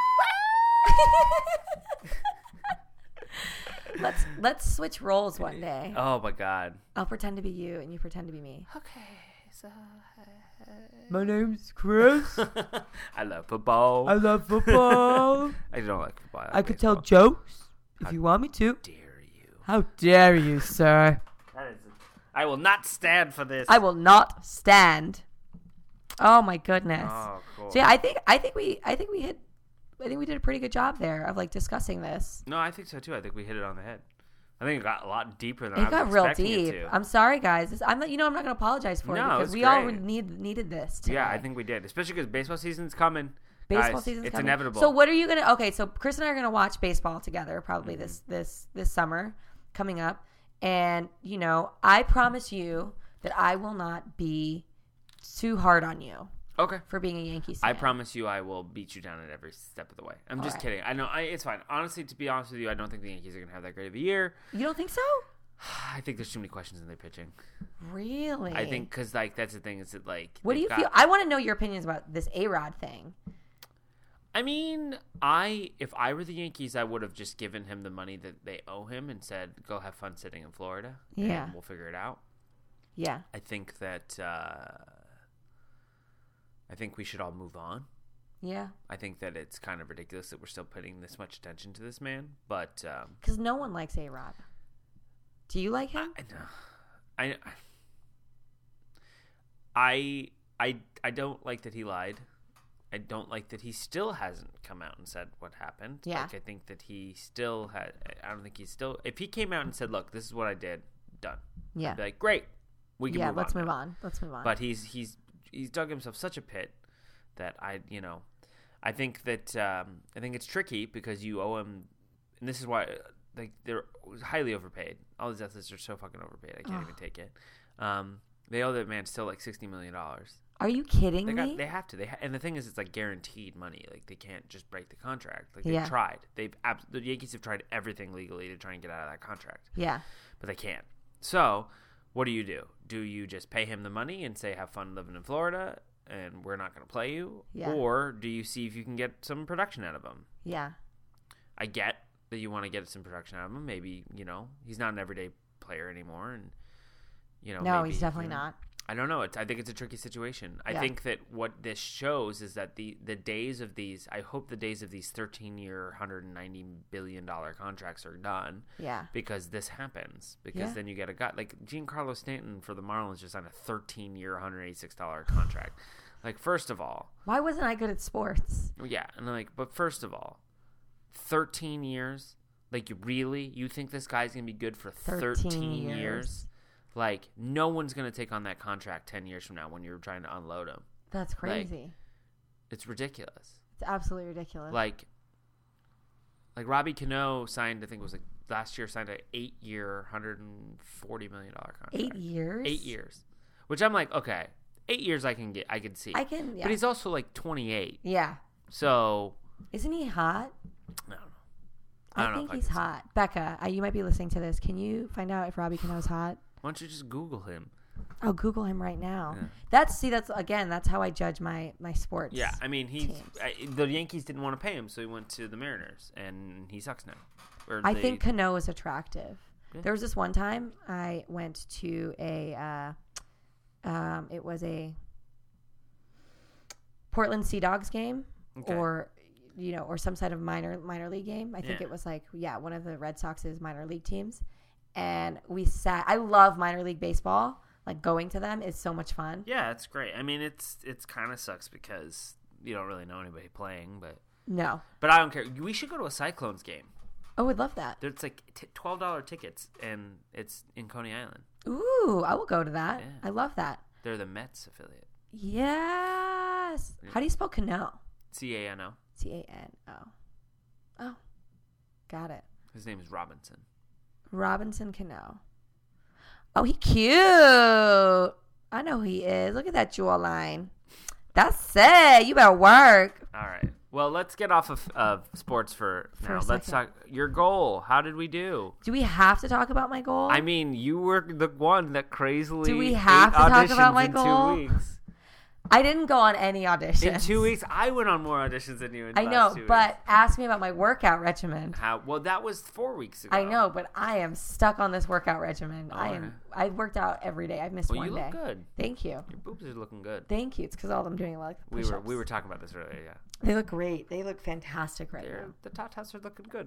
Speaker 2: let's let's switch roles one day.
Speaker 1: Oh my god.
Speaker 2: I'll pretend to be you and you pretend to be me.
Speaker 1: Okay, so
Speaker 2: My name's Chris.
Speaker 1: I love football.
Speaker 2: I love football.
Speaker 1: I don't like football.
Speaker 2: I
Speaker 1: like
Speaker 2: could tell
Speaker 1: baseball.
Speaker 2: jokes if
Speaker 1: How
Speaker 2: you want me to.
Speaker 1: Dare you?
Speaker 2: How dare you, sir?
Speaker 1: That is. I will not stand for this.
Speaker 2: I will not stand. Oh my goodness.
Speaker 1: Oh, cool.
Speaker 2: So yeah, I think I think we I think we hit I think we did a pretty good job there of like discussing this.
Speaker 1: No, I think so too. I think we hit it on the head. I think it got a lot deeper than
Speaker 2: It
Speaker 1: I
Speaker 2: got
Speaker 1: was
Speaker 2: real
Speaker 1: expecting it
Speaker 2: deep.
Speaker 1: to.
Speaker 2: I'm sorry, guys. This, I'm not, you know I'm not going to apologize for
Speaker 1: No,
Speaker 2: it because
Speaker 1: it's
Speaker 2: we all
Speaker 1: great.
Speaker 2: need needed this. Today.
Speaker 1: Yeah, I think we did, especially because baseball season's coming.
Speaker 2: baseball
Speaker 1: Guys,
Speaker 2: season's
Speaker 1: it's
Speaker 2: coming.
Speaker 1: inevitable.
Speaker 2: So what are you gonna? Okay, so Chris and I are gonna watch baseball together probably
Speaker 1: Mm-hmm.
Speaker 2: this this this summer coming up, and you know I promise you that I will not be too hard on you
Speaker 1: Okay.
Speaker 2: for being a Yankees fan.
Speaker 1: I promise you, I will beat you down at every step of the way. I'm
Speaker 2: All
Speaker 1: just
Speaker 2: right.
Speaker 1: kidding. I know I, it's fine. Honestly, to be honest with you, I don't think the Yankees are going to have that great of a year.
Speaker 2: You don't think so?
Speaker 1: I think there's too many questions in their pitching.
Speaker 2: Really?
Speaker 1: I think because like that's the thing is that like
Speaker 2: What do
Speaker 1: they've
Speaker 2: you
Speaker 1: got-
Speaker 2: feel? I want to know your opinions about this A-Rod thing.
Speaker 1: I mean, I if I were the Yankees, I would have just given him the money that they owe him and said, "Go have fun sitting in Florida.
Speaker 2: Yeah.
Speaker 1: and we'll figure it out."
Speaker 2: Yeah.
Speaker 1: I think that uh, I think we should all move on.
Speaker 2: Yeah.
Speaker 1: I think that it's kind of ridiculous that we're still putting this much attention to this man, but um,
Speaker 2: Because no one likes A-Rod. Do you like him?
Speaker 1: I, I, I, I, I don't like that he lied. I don't like that he still hasn't come out and said what happened.
Speaker 2: Yeah.
Speaker 1: Like, I think that he still had. I don't think he's still. If he came out and said, "Look, this is what I did," done.
Speaker 2: yeah.
Speaker 1: I'd be like, "Great, we can
Speaker 2: Yeah.
Speaker 1: move
Speaker 2: Let's
Speaker 1: on."
Speaker 2: move
Speaker 1: now."
Speaker 2: on. Let's move on.
Speaker 1: But he's he's he's dug himself such a pit that I you know I think that um, I think it's tricky because you owe him, and this is why like they're highly overpaid. All these athletes are so fucking overpaid. I can't
Speaker 2: Ugh.
Speaker 1: even take it. Um, they owe that man still like sixty million dollars.
Speaker 2: Are you kidding
Speaker 1: They
Speaker 2: me?
Speaker 1: got they have to. They ha- and the thing is, it's like guaranteed money. Like they can't just break the contract. Like they've
Speaker 2: Yeah.
Speaker 1: tried. They've abs- the Yankees have tried everything legally to try and get out of that contract,
Speaker 2: yeah.
Speaker 1: but they can't. So what do you do? Do you just pay him the money and say have fun living in Florida and we're not going to play you?
Speaker 2: Yeah.
Speaker 1: Or do you see if you can get some production out of him?
Speaker 2: Yeah.
Speaker 1: I get that you want to get some production out of him. Maybe, you know, he's not an everyday player anymore, and you know,
Speaker 2: no,
Speaker 1: maybe,
Speaker 2: he's definitely
Speaker 1: you know,
Speaker 2: not.
Speaker 1: I don't know. It's, I think it's a tricky situation. I
Speaker 2: Yeah.
Speaker 1: think that what this shows is that the, the days of these, I hope the days of these thirteen-year, one hundred ninety billion dollars contracts are done.
Speaker 2: Yeah.
Speaker 1: Because this happens. Because
Speaker 2: Yeah.
Speaker 1: then you get a guy, like Giancarlo Stanton for the Marlins just signed a thirteen-year, one hundred eighty-six dollars contract. Like, first of all.
Speaker 2: Why wasn't I good at sports?
Speaker 1: Yeah. And like, but first of all, thirteen years? Like, you really? You think this guy's going to be good for thirteen, thirteen years? years? Like, no one's going to take on that contract ten years from now when you're trying to unload him.
Speaker 2: That's crazy.
Speaker 1: Like, it's ridiculous.
Speaker 2: It's absolutely ridiculous.
Speaker 1: Like, like Robbie Cano signed, I think it was like last year, signed an eight-year, one hundred forty million dollars contract.
Speaker 2: Eight years?
Speaker 1: Eight years. Which I'm like, okay, eight years I can get, I can see.
Speaker 2: I can, yeah.
Speaker 1: But he's also like twenty-eight.
Speaker 2: Yeah.
Speaker 1: So.
Speaker 2: Isn't he hot?
Speaker 1: I don't know.
Speaker 2: I,
Speaker 1: I don't
Speaker 2: think
Speaker 1: know if
Speaker 2: he's
Speaker 1: I
Speaker 2: hot. Becca, uh, you might be listening to this. Can you find out if Robbie Cano's hot?
Speaker 1: Why don't you just Google him?
Speaker 2: I'll Google him right now.
Speaker 1: Yeah.
Speaker 2: That's see. That's again. That's how I judge my my sports.
Speaker 1: Yeah, I mean, he
Speaker 2: teams.
Speaker 1: I, the Yankees didn't want to pay him, so he went to the Mariners, and he sucks now. Or
Speaker 2: I
Speaker 1: they,
Speaker 2: think Cano is attractive.
Speaker 1: Yeah.
Speaker 2: There was this one time I went to a. Uh, um, it was a Portland Sea Dogs game,
Speaker 1: Okay.
Speaker 2: or you know, or some sort of minor minor league game. I think
Speaker 1: Yeah.
Speaker 2: it was like yeah, one of the Red Sox's minor league teams, and we sat. I love minor league baseball. Like going to them is so much fun.
Speaker 1: Yeah, it's great. I mean, it's it's kind of sucks because you don't really know anybody playing, but
Speaker 2: No.
Speaker 1: but I don't care. We should go to a Cyclones game.
Speaker 2: Oh, we'd love that.
Speaker 1: There's like t- twelve dollar tickets, and it's in Coney Island.
Speaker 2: Ooh, I will go to that.
Speaker 1: Yeah.
Speaker 2: I love that.
Speaker 1: They're the Mets affiliate.
Speaker 2: Yes.
Speaker 1: Yeah.
Speaker 2: How do you spell Cano?
Speaker 1: C A N O.
Speaker 2: C A N O. Oh, got it.
Speaker 1: His name is Robinson.
Speaker 2: Robinson Cano. Oh, he cute. I know who he is. Look at that jawline. That's it. You better work.
Speaker 1: All right. Well, let's get off of, of sports for,
Speaker 2: For
Speaker 1: now.
Speaker 2: a
Speaker 1: Let's
Speaker 2: second.
Speaker 1: talk your goal. How did we do?
Speaker 2: Do we have to talk about my goal?
Speaker 1: I mean, you were the one that crazily
Speaker 2: Do we have
Speaker 1: ate
Speaker 2: to talk
Speaker 1: auditions
Speaker 2: about my
Speaker 1: in
Speaker 2: goal?
Speaker 1: two weeks.
Speaker 2: I didn't go on any auditions.
Speaker 1: In two weeks, I went on more auditions than you. In the
Speaker 2: I
Speaker 1: last
Speaker 2: know,
Speaker 1: two
Speaker 2: but
Speaker 1: weeks.
Speaker 2: ask me about my workout regimen.
Speaker 1: How? Well, that was four weeks ago.
Speaker 2: I know, but I am stuck on this workout regimen.
Speaker 1: Oh,
Speaker 2: I am.
Speaker 1: okay.
Speaker 2: I worked out every day. I've missed
Speaker 1: Well,
Speaker 2: one
Speaker 1: you
Speaker 2: day.
Speaker 1: look good.
Speaker 2: Thank you.
Speaker 1: Your boobs are looking good.
Speaker 2: Thank you. It's because all I'm doing like
Speaker 1: We
Speaker 2: push-ups.
Speaker 1: were we were talking about this earlier. Yeah,
Speaker 2: They look great. They look fantastic right
Speaker 1: They're,
Speaker 2: now.
Speaker 1: the tatas are looking good.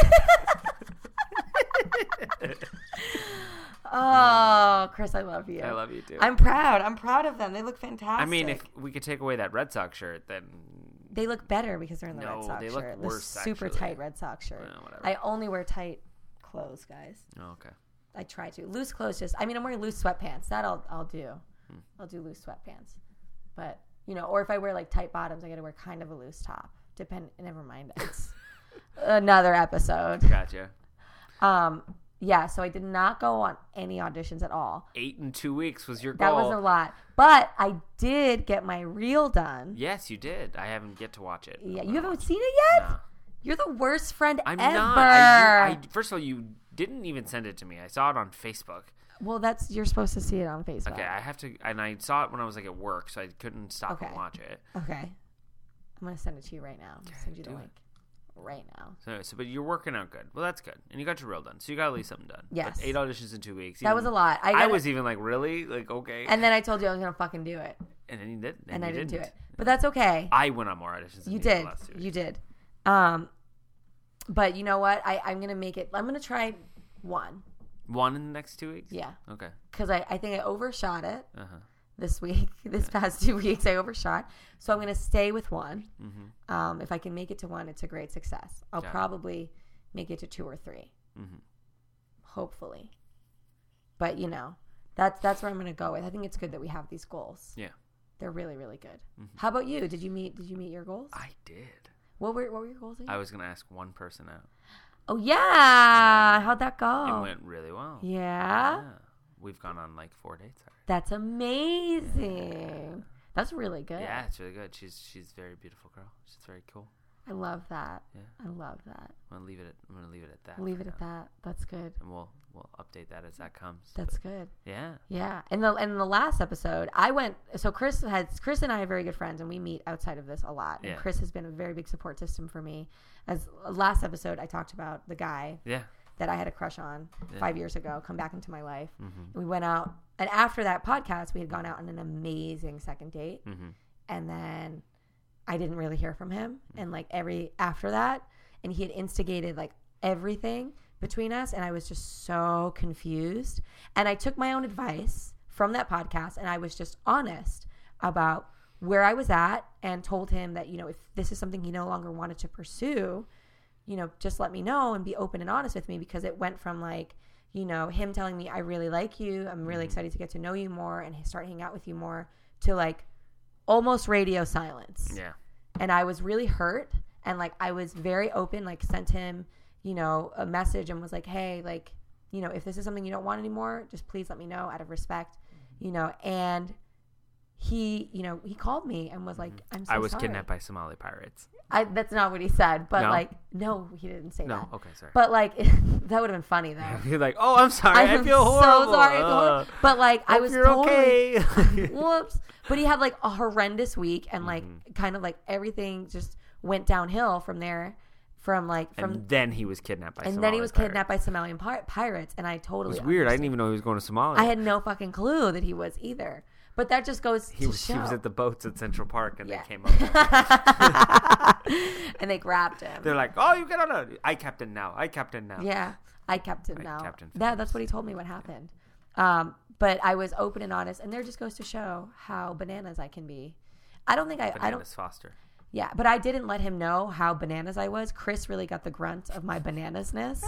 Speaker 2: Oh, Chris, I love you.
Speaker 1: I love you too.
Speaker 2: I'm proud. I'm proud of them. They look fantastic.
Speaker 1: I mean, if we could take away that Red Sox shirt, then
Speaker 2: they look better because they're in the
Speaker 1: No,
Speaker 2: Red Sox
Speaker 1: they look
Speaker 2: shirt.
Speaker 1: worse,
Speaker 2: The super
Speaker 1: actually.
Speaker 2: tight Red Sox shirt.
Speaker 1: Well, whatever.
Speaker 2: I only wear tight clothes, guys.
Speaker 1: oh, okay.
Speaker 2: I try to. Loose clothes just I mean I'm wearing loose sweatpants. That I'll I'll do.
Speaker 1: Hmm.
Speaker 2: I'll do loose sweatpants. But you know, or if I wear like tight bottoms, I gotta wear kind of a loose top. Depend never mind. It's another episode.
Speaker 1: Gotcha.
Speaker 2: Um yeah, so I did not go on any auditions at all.
Speaker 1: Eight in two weeks was your
Speaker 2: That
Speaker 1: goal.
Speaker 2: was a lot. But I did get my reel done.
Speaker 1: Yes, you did. I haven't yet to watch it.
Speaker 2: Yeah,
Speaker 1: I'm
Speaker 2: you
Speaker 1: gonna
Speaker 2: haven't
Speaker 1: watch
Speaker 2: seen it
Speaker 1: it.
Speaker 2: yet?
Speaker 1: No.
Speaker 2: You're the worst friend
Speaker 1: I'm
Speaker 2: ever.
Speaker 1: not. I, I, first of all, you didn't even send it to me. I saw it on Facebook.
Speaker 2: Well, that's you're supposed to see it on Facebook.
Speaker 1: Okay, I have to, and I saw it when I was like at work, so I couldn't stop
Speaker 2: Okay.
Speaker 1: and watch it.
Speaker 2: Okay. I'm gonna send it to you right now. I'm gonna
Speaker 1: Okay,
Speaker 2: send you the
Speaker 1: do it.
Speaker 2: link right now.
Speaker 1: So, so, but you're working out good. Well, that's good, and you got your reel done, so you got at least something done.
Speaker 2: Yes.
Speaker 1: But eight auditions in two weeks.
Speaker 2: That was a lot. I,
Speaker 1: I,
Speaker 2: gotta-
Speaker 1: was even like, really, like, okay,
Speaker 2: and then I told you I was gonna fucking do it,
Speaker 1: and then you did,
Speaker 2: and,
Speaker 1: and,
Speaker 2: I
Speaker 1: you
Speaker 2: didn't,
Speaker 1: didn't
Speaker 2: do it. But that's okay.
Speaker 1: I went on more auditions. Than
Speaker 2: you
Speaker 1: you did.
Speaker 2: did.
Speaker 1: The last two
Speaker 2: You
Speaker 1: weeks.
Speaker 2: did. Um, but you know what? I I'm gonna make it. I'm gonna try one.
Speaker 1: One in the next two weeks.
Speaker 2: Yeah,
Speaker 1: Okay.
Speaker 2: because I I think I overshot it
Speaker 1: Uh huh.
Speaker 2: this week. This past two weeks I overshot. So I'm gonna stay with one.
Speaker 1: Mm-hmm.
Speaker 2: Um, if I can make it to one, it's a great success. I'll
Speaker 1: Got it.
Speaker 2: probably make it to two or three,
Speaker 1: Mm-hmm.
Speaker 2: hopefully. But you know, that's that's where I'm going to go with. I think it's good that we have these goals.
Speaker 1: Yeah.
Speaker 2: They're really really good.
Speaker 1: Mhm.
Speaker 2: How about you? Did you meet Did you meet your goals?
Speaker 1: I did.
Speaker 2: What were What were your goals again?
Speaker 1: I was gonna ask one person out.
Speaker 2: Oh yeah, how'd that go?
Speaker 1: It went really well.
Speaker 2: Yeah,
Speaker 1: Yeah. We've gone on like four dates already.
Speaker 2: that's amazing. That's really good.
Speaker 1: Yeah, it's really good. She's she's a very beautiful girl. She's very cool.
Speaker 2: I love that.
Speaker 1: Yeah.
Speaker 2: I love that.
Speaker 1: I'm gonna leave it. At, I'm gonna leave it at that.
Speaker 2: Leave
Speaker 1: for
Speaker 2: it at
Speaker 1: now.
Speaker 2: that. That's good.
Speaker 1: And we'll we'll update that as that comes.
Speaker 2: That's
Speaker 1: But,
Speaker 2: good.
Speaker 1: yeah.
Speaker 2: Yeah, and the and the last episode, I went. So Chris has Chris and I are very good friends, and we meet outside of this a lot. And
Speaker 1: Yeah.
Speaker 2: Chris has been a very big support system for me. As last episode, I talked about the guy
Speaker 1: Yeah.
Speaker 2: that I had a crush on
Speaker 1: Yeah.
Speaker 2: five years ago come back into my life.
Speaker 1: Mm-hmm.
Speaker 2: And we went out, and after that podcast, we had gone out on an amazing second date,
Speaker 1: Mm-hmm.
Speaker 2: and then I didn't really hear from him, and like every after that, and he had instigated like everything between us, and I was just so confused. And I took my own advice from that podcast, and I was just honest about where I was at, and told him that, you know, if this is something he no longer wanted to pursue, you know, just let me know and be open and honest with me, because it went from like, you know, him telling me, I really like you, I'm really
Speaker 1: Mm-hmm.
Speaker 2: excited to get to know you more and start hanging out with you more, to like almost radio silence.
Speaker 1: Yeah.
Speaker 2: And I was really hurt, and like I was very open, like sent him, you know, a message and was like, hey, like, you know, if this is something you don't want anymore, just please let me know out of respect, you know. And he, you know, he called me and was like, I'm so
Speaker 1: I was
Speaker 2: sorry.
Speaker 1: kidnapped by Somali pirates.
Speaker 2: I, that's not what he said, but
Speaker 1: No?
Speaker 2: like, no, he didn't say
Speaker 1: No.
Speaker 2: that.
Speaker 1: Okay. Sorry.
Speaker 2: But like, that would have been funny though.
Speaker 1: You're like, oh, I'm sorry. I
Speaker 2: I'm
Speaker 1: feel horrible.
Speaker 2: so sorry. I feel
Speaker 1: Uh,
Speaker 2: horrible. But like, I
Speaker 1: hope
Speaker 2: was
Speaker 1: you're
Speaker 2: totally,
Speaker 1: okay.
Speaker 2: whoops. But he had like a horrendous week, and like
Speaker 1: Mhm.
Speaker 2: kind of like everything just went downhill from there. From like from
Speaker 1: and then he was kidnapped by.
Speaker 2: and
Speaker 1: Somali
Speaker 2: then he was
Speaker 1: pirates.
Speaker 2: kidnapped by Somalian pir- pirates, and I
Speaker 1: It
Speaker 2: totally
Speaker 1: was weird. I
Speaker 2: understood.
Speaker 1: didn't even know he was going to Somalia.
Speaker 2: I had no fucking clue that he was either. But that just goes
Speaker 1: he
Speaker 2: to
Speaker 1: was
Speaker 2: show.
Speaker 1: he was at the boats at Central Park, and
Speaker 2: Yeah.
Speaker 1: they came up.
Speaker 2: And they grabbed him.
Speaker 1: They're like, oh, you get on a I captain now. I captain now.
Speaker 2: Yeah, I kept him
Speaker 1: Like
Speaker 2: now.
Speaker 1: Captain
Speaker 2: That, that's what he told me what happened. Um, but I was open and honest, and there just goes to show how bananas I can be. I don't think I, I don't.
Speaker 1: Bananas Foster.
Speaker 2: Yeah, but I didn't let him know how bananas I was. Chris really got the grunt of my bananasness.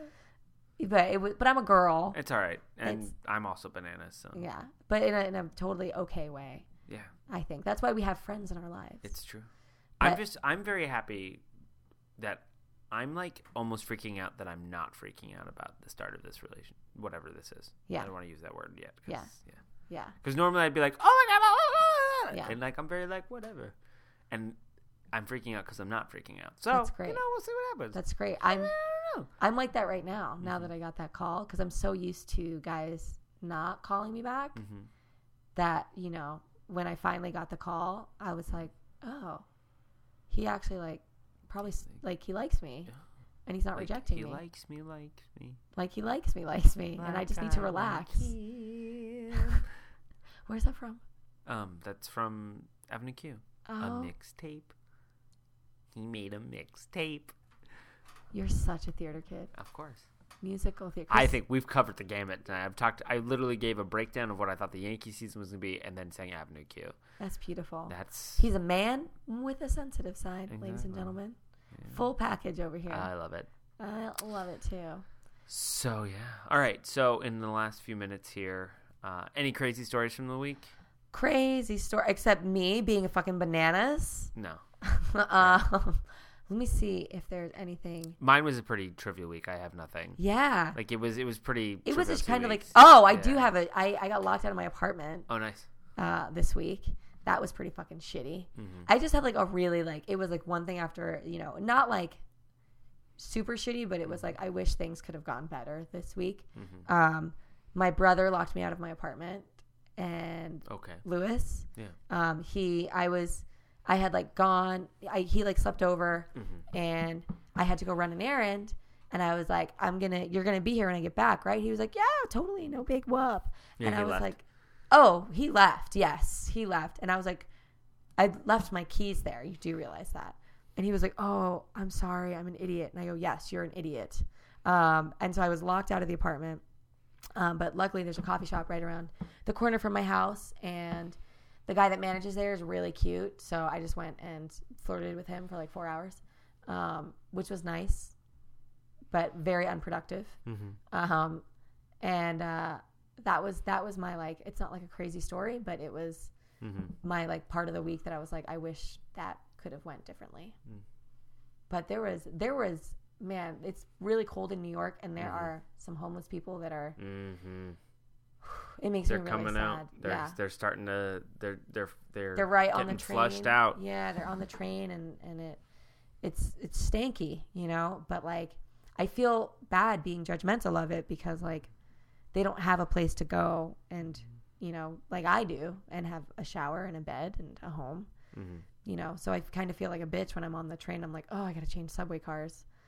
Speaker 2: But it was, but I'm a girl.
Speaker 1: It's all right, and
Speaker 2: It's-
Speaker 1: I'm also bananas. So
Speaker 2: Yeah, but in a, in a totally okay way.
Speaker 1: yeah,
Speaker 2: I think that's why we have friends in our lives.
Speaker 1: it's true.
Speaker 2: But-
Speaker 1: I'm just I'm very happy that I'm like almost freaking out that I'm not freaking out about the start of this relation, whatever this is.
Speaker 2: Yeah.
Speaker 1: I don't want to use that word yet. 'Cause,
Speaker 2: Yeah.
Speaker 1: yeah.
Speaker 2: yeah,
Speaker 1: Because normally I'd be like, oh my god, blah, blah, blah,
Speaker 2: Yeah.
Speaker 1: and like I'm very like whatever, and I'm freaking out because I'm not freaking out. So
Speaker 2: That's great.
Speaker 1: you know, we'll see what happens.
Speaker 2: that's great. I'm
Speaker 1: I don't know.
Speaker 2: I'm like that right now. Now
Speaker 1: Mhm.
Speaker 2: that I got that call, because I'm so used to guys not calling me back,
Speaker 1: Mm-hmm.
Speaker 2: that, you know, when I finally got the call, I was like, oh, he actually like probably s- like he likes me,
Speaker 1: Yeah.
Speaker 2: and he's not
Speaker 1: Like,
Speaker 2: rejecting
Speaker 1: he
Speaker 2: me.
Speaker 1: likes me, likes me,
Speaker 2: Like he likes me, likes me, and I
Speaker 1: like
Speaker 2: just need to
Speaker 1: I
Speaker 2: relax.
Speaker 1: like him.
Speaker 2: Where's that from?
Speaker 1: um, that's from Avenue Q. A
Speaker 2: Oh,
Speaker 1: mixtape. He made a mixtape.
Speaker 2: you're such a theater kid.
Speaker 1: Of course.
Speaker 2: Musical theater.
Speaker 1: I think we've covered the gamut tonight. I've talked. I literally gave a breakdown of what I thought the Yankee season was going to be, and then sang Avenue Q.
Speaker 2: that's beautiful.
Speaker 1: That's
Speaker 2: He's a man with a sensitive side, ladies and
Speaker 1: Exactly.
Speaker 2: gentlemen.
Speaker 1: yeah.
Speaker 2: Full package over here.
Speaker 1: I love it.
Speaker 2: I love it too.
Speaker 1: So yeah. All right. So in the last few minutes here, uh, any crazy stories from the week?
Speaker 2: Crazy story, except me being a fucking bananas.
Speaker 1: No.
Speaker 2: um, let me see if there's anything.
Speaker 1: Mine was a pretty trivial week. I have nothing.
Speaker 2: Yeah.
Speaker 1: Like it was. It was pretty.
Speaker 2: It was
Speaker 1: trivial
Speaker 2: just
Speaker 1: two
Speaker 2: kind of like,
Speaker 1: weeks.
Speaker 2: oh, I do
Speaker 1: Yeah.
Speaker 2: have a, I, I got locked out of my apartment
Speaker 1: Oh, nice.
Speaker 2: uh, this week. That was pretty fucking shitty.
Speaker 1: Mm-hmm.
Speaker 2: I just had like a really like, it was like one thing after, you know, not like super shitty, but it was like, I wish things could have gone better this week.
Speaker 1: Mm-hmm.
Speaker 2: Um, my brother locked me out of my apartment, and
Speaker 1: Okay.
Speaker 2: Lewis,
Speaker 1: Yeah.
Speaker 2: um, he, I was, I had like gone, I, he like slept over,
Speaker 1: Mm-hmm.
Speaker 2: and I had to go run an errand. And I was like, I'm going to, you're going to be here when I get back, right? He was like, yeah, totally. No big whoop.
Speaker 1: Yeah,
Speaker 2: and
Speaker 1: he
Speaker 2: I was
Speaker 1: left.
Speaker 2: like, oh, he left. Yes, he left. And I was like, I left my keys there. You do realize that. And he was like, oh, I'm sorry. I'm an idiot. And I go, yes, you're an idiot. Um, and so I was locked out of the apartment. Um, but luckily there's a coffee shop right around the corner from my house. And the guy that manages there is really cute. So I just went and flirted with him for like four hours, um, which was nice, but very unproductive.
Speaker 1: Mm-hmm.
Speaker 2: Um, and uh, that was that was my like. It's not like a crazy story, but it was
Speaker 1: Mm-hmm.
Speaker 2: my like part of the week that I was like, I wish that could have went differently.
Speaker 1: Mm.
Speaker 2: But there was there was man, it's really cold in New York, and there
Speaker 1: Mhm.
Speaker 2: are some homeless people that are.
Speaker 1: Mm-hmm.
Speaker 2: It makes
Speaker 1: They're
Speaker 2: me really
Speaker 1: coming
Speaker 2: sad.
Speaker 1: out. They're
Speaker 2: yeah,
Speaker 1: they're starting to. They're they're they're.
Speaker 2: they're right on the
Speaker 1: getting
Speaker 2: train.
Speaker 1: flushed out.
Speaker 2: Yeah, they're on the train, and and it it's it's stanky, you know. But like, I feel bad being judgmental of it because like they don't have a place to go, and you know, like I do, and have a shower and a bed and a home.
Speaker 1: Mm-hmm.
Speaker 2: You know, so I kind of feel like a bitch when I'm on the train. I'm like, oh, I got to change subway cars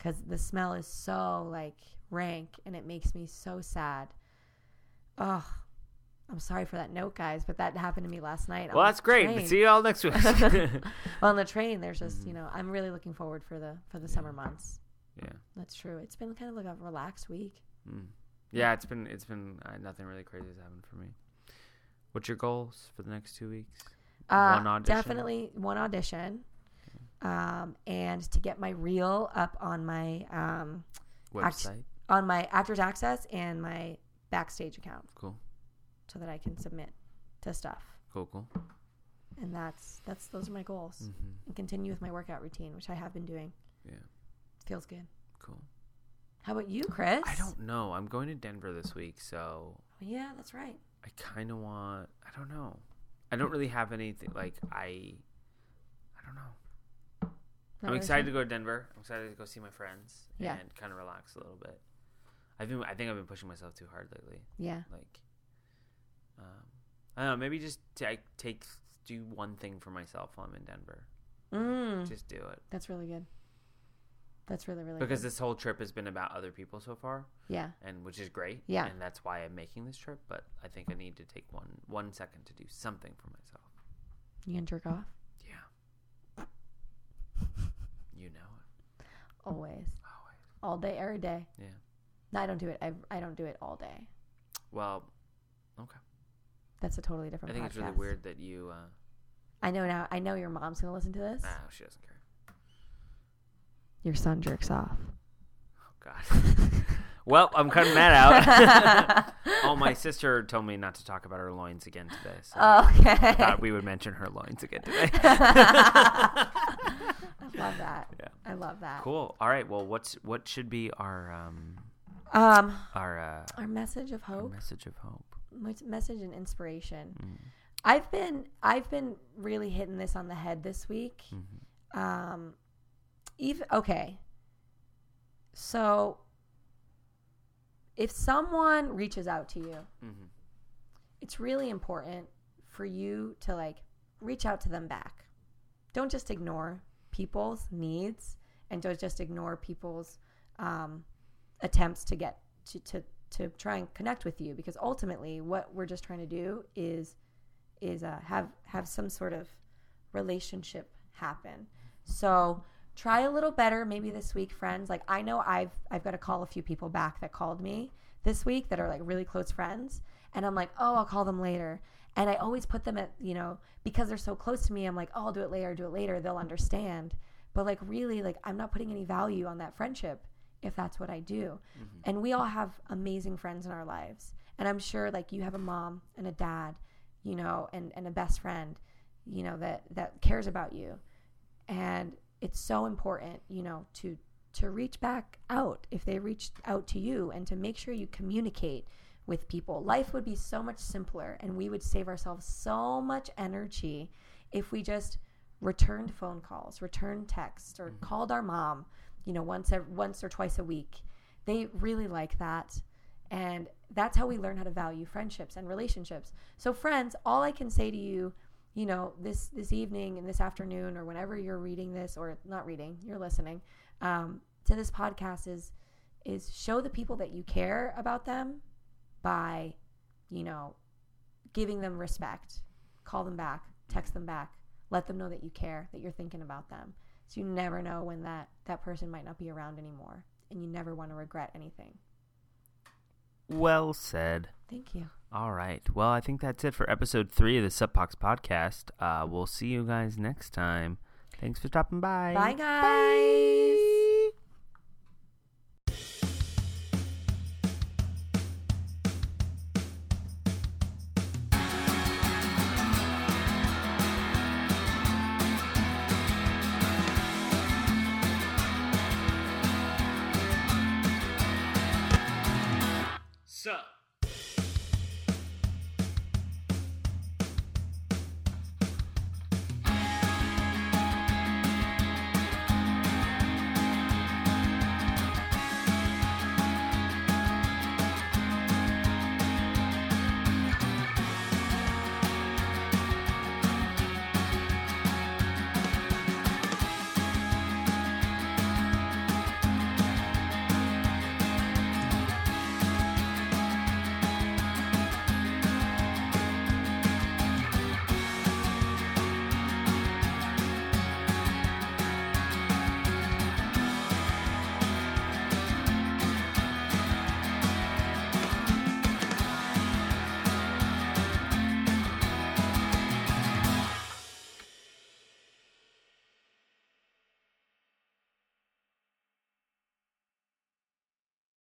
Speaker 2: because the smell is so like rank and it makes me so sad. Oh, I'm sorry for that note, guys, but that happened to me last night.
Speaker 1: Well, that's great.
Speaker 2: Train.
Speaker 1: See you all next week.
Speaker 2: Well, on the train, there's just,
Speaker 1: Mm-hmm.
Speaker 2: you know, I'm really looking forward for the for the
Speaker 1: Yeah.
Speaker 2: summer months.
Speaker 1: Yeah.
Speaker 2: That's true. It's been kind of like a relaxed week.
Speaker 1: Mm. Yeah, it's been it's been uh, nothing really crazy has happened for me. What's your goals for the next two weeks?
Speaker 2: Uh,
Speaker 1: One audition?
Speaker 2: Definitely one audition, um, and to get my reel up on my um, act-
Speaker 1: Website.
Speaker 2: on my Actors Access and my Backstage account,
Speaker 1: Cool.
Speaker 2: so that I can submit to stuff.
Speaker 1: Cool, cool.
Speaker 2: And that's that's those are my goals.
Speaker 1: Mm-hmm.
Speaker 2: And continue with my workout routine, which I have been doing.
Speaker 1: Yeah.
Speaker 2: Feels good.
Speaker 1: Cool.
Speaker 2: How about you, Chris?
Speaker 1: I don't know. I'm going to Denver this week, so
Speaker 2: Yeah, that's right.
Speaker 1: I kind of want. I don't know. I don't really have anything. Like I. I don't know.
Speaker 2: Not
Speaker 1: I'm
Speaker 2: really
Speaker 1: excited
Speaker 2: sure.
Speaker 1: to go to Denver. I'm excited to go see my friends
Speaker 2: Yeah.
Speaker 1: and kind of relax a little bit. I've been. I think I've been pushing myself too hard lately.
Speaker 2: Yeah.
Speaker 1: Like, um, I don't know. Maybe just take take do one thing for myself while I'm in Denver.
Speaker 2: Mm,
Speaker 1: Just do it.
Speaker 2: that's really good. That's really really
Speaker 1: Because
Speaker 2: good.
Speaker 1: this whole trip has been about other people so far,
Speaker 2: Yeah.
Speaker 1: and which is great.
Speaker 2: Yeah.
Speaker 1: And that's why I'm making this trip. But I think I need to take one one second to do something for myself.
Speaker 2: You can jerk off
Speaker 1: Yeah. You know it.
Speaker 2: always,
Speaker 1: Always.
Speaker 2: all day, every day.
Speaker 1: Yeah.
Speaker 2: No, I don't do it. I I don't do it all day.
Speaker 1: Well, okay.
Speaker 2: That's a totally different.
Speaker 1: I think
Speaker 2: podcast.
Speaker 1: it's really weird that you. Uh,
Speaker 2: I know now. I know your mom's gonna listen to this.
Speaker 1: ah, she doesn't care.
Speaker 2: Your son jerks off.
Speaker 1: Oh God. Well, I'm cutting that out. Oh, my sister told me not to talk about her loins again today. So
Speaker 2: Okay.
Speaker 1: I thought we would mention her loins again today.
Speaker 2: I love that.
Speaker 1: Yeah.
Speaker 2: I love that.
Speaker 1: Cool. All right. Well, what's what should be our um
Speaker 2: Um,
Speaker 1: our uh,
Speaker 2: our message of
Speaker 1: our
Speaker 2: hope,
Speaker 1: message of hope?
Speaker 2: mes- message and inspiration.
Speaker 1: Mm.
Speaker 2: I've been I've been really hitting this on the head this week.
Speaker 1: Mm-hmm.
Speaker 2: Um, even okay. So, if someone reaches out to you,
Speaker 1: Mm-hmm.
Speaker 2: it's really important for you to like reach out to them back. Don't just ignore people's needs and don't just ignore people's um, attempts to get to, to to try and connect with you, because ultimately what we're just trying to do is is uh, have have some sort of relationship happen. So try a little better maybe this week, friends. Like I know I've I've got to call a few people back that called me this week that are like really close friends, and I'm like, oh, I'll call them later. And I always put them at, you know, because they're so close to me, I'm like, oh, I'll do it later, do it later. They'll understand. But like really, like I'm not putting any value on that friendship if that's what I do.
Speaker 1: Mm-hmm.
Speaker 2: And we all have amazing friends in our lives. And I'm sure like you have a mom and a dad, you know, and, and a best friend, you know, that, that cares about you. And it's so important, you know, to to reach back out if they reached out to you, and to make sure you communicate with people. Life would be so much simpler, and we would save ourselves so much energy if we just returned phone calls, returned texts, or
Speaker 1: Mm-hmm.
Speaker 2: called our mom, you know, once ev- once or twice a week. They really like that. And that's how we learn how to value friendships and relationships. So friends, all I can say to you, you know, this this evening and this afternoon, or whenever you're reading this, or not reading, you're listening um, to this podcast, is is show the people that you care about them by, you know, giving them respect. Call them back, text them back, let them know that you care, that you're thinking about them. So you never know when that, that person might not be around anymore, and you never want to regret anything.
Speaker 1: Well said.
Speaker 2: Thank you.
Speaker 1: All right. Well, I think that's it for episode three of the Subpox podcast. Uh, we'll see you guys next time. Thanks for stopping by.
Speaker 2: Bye, guys.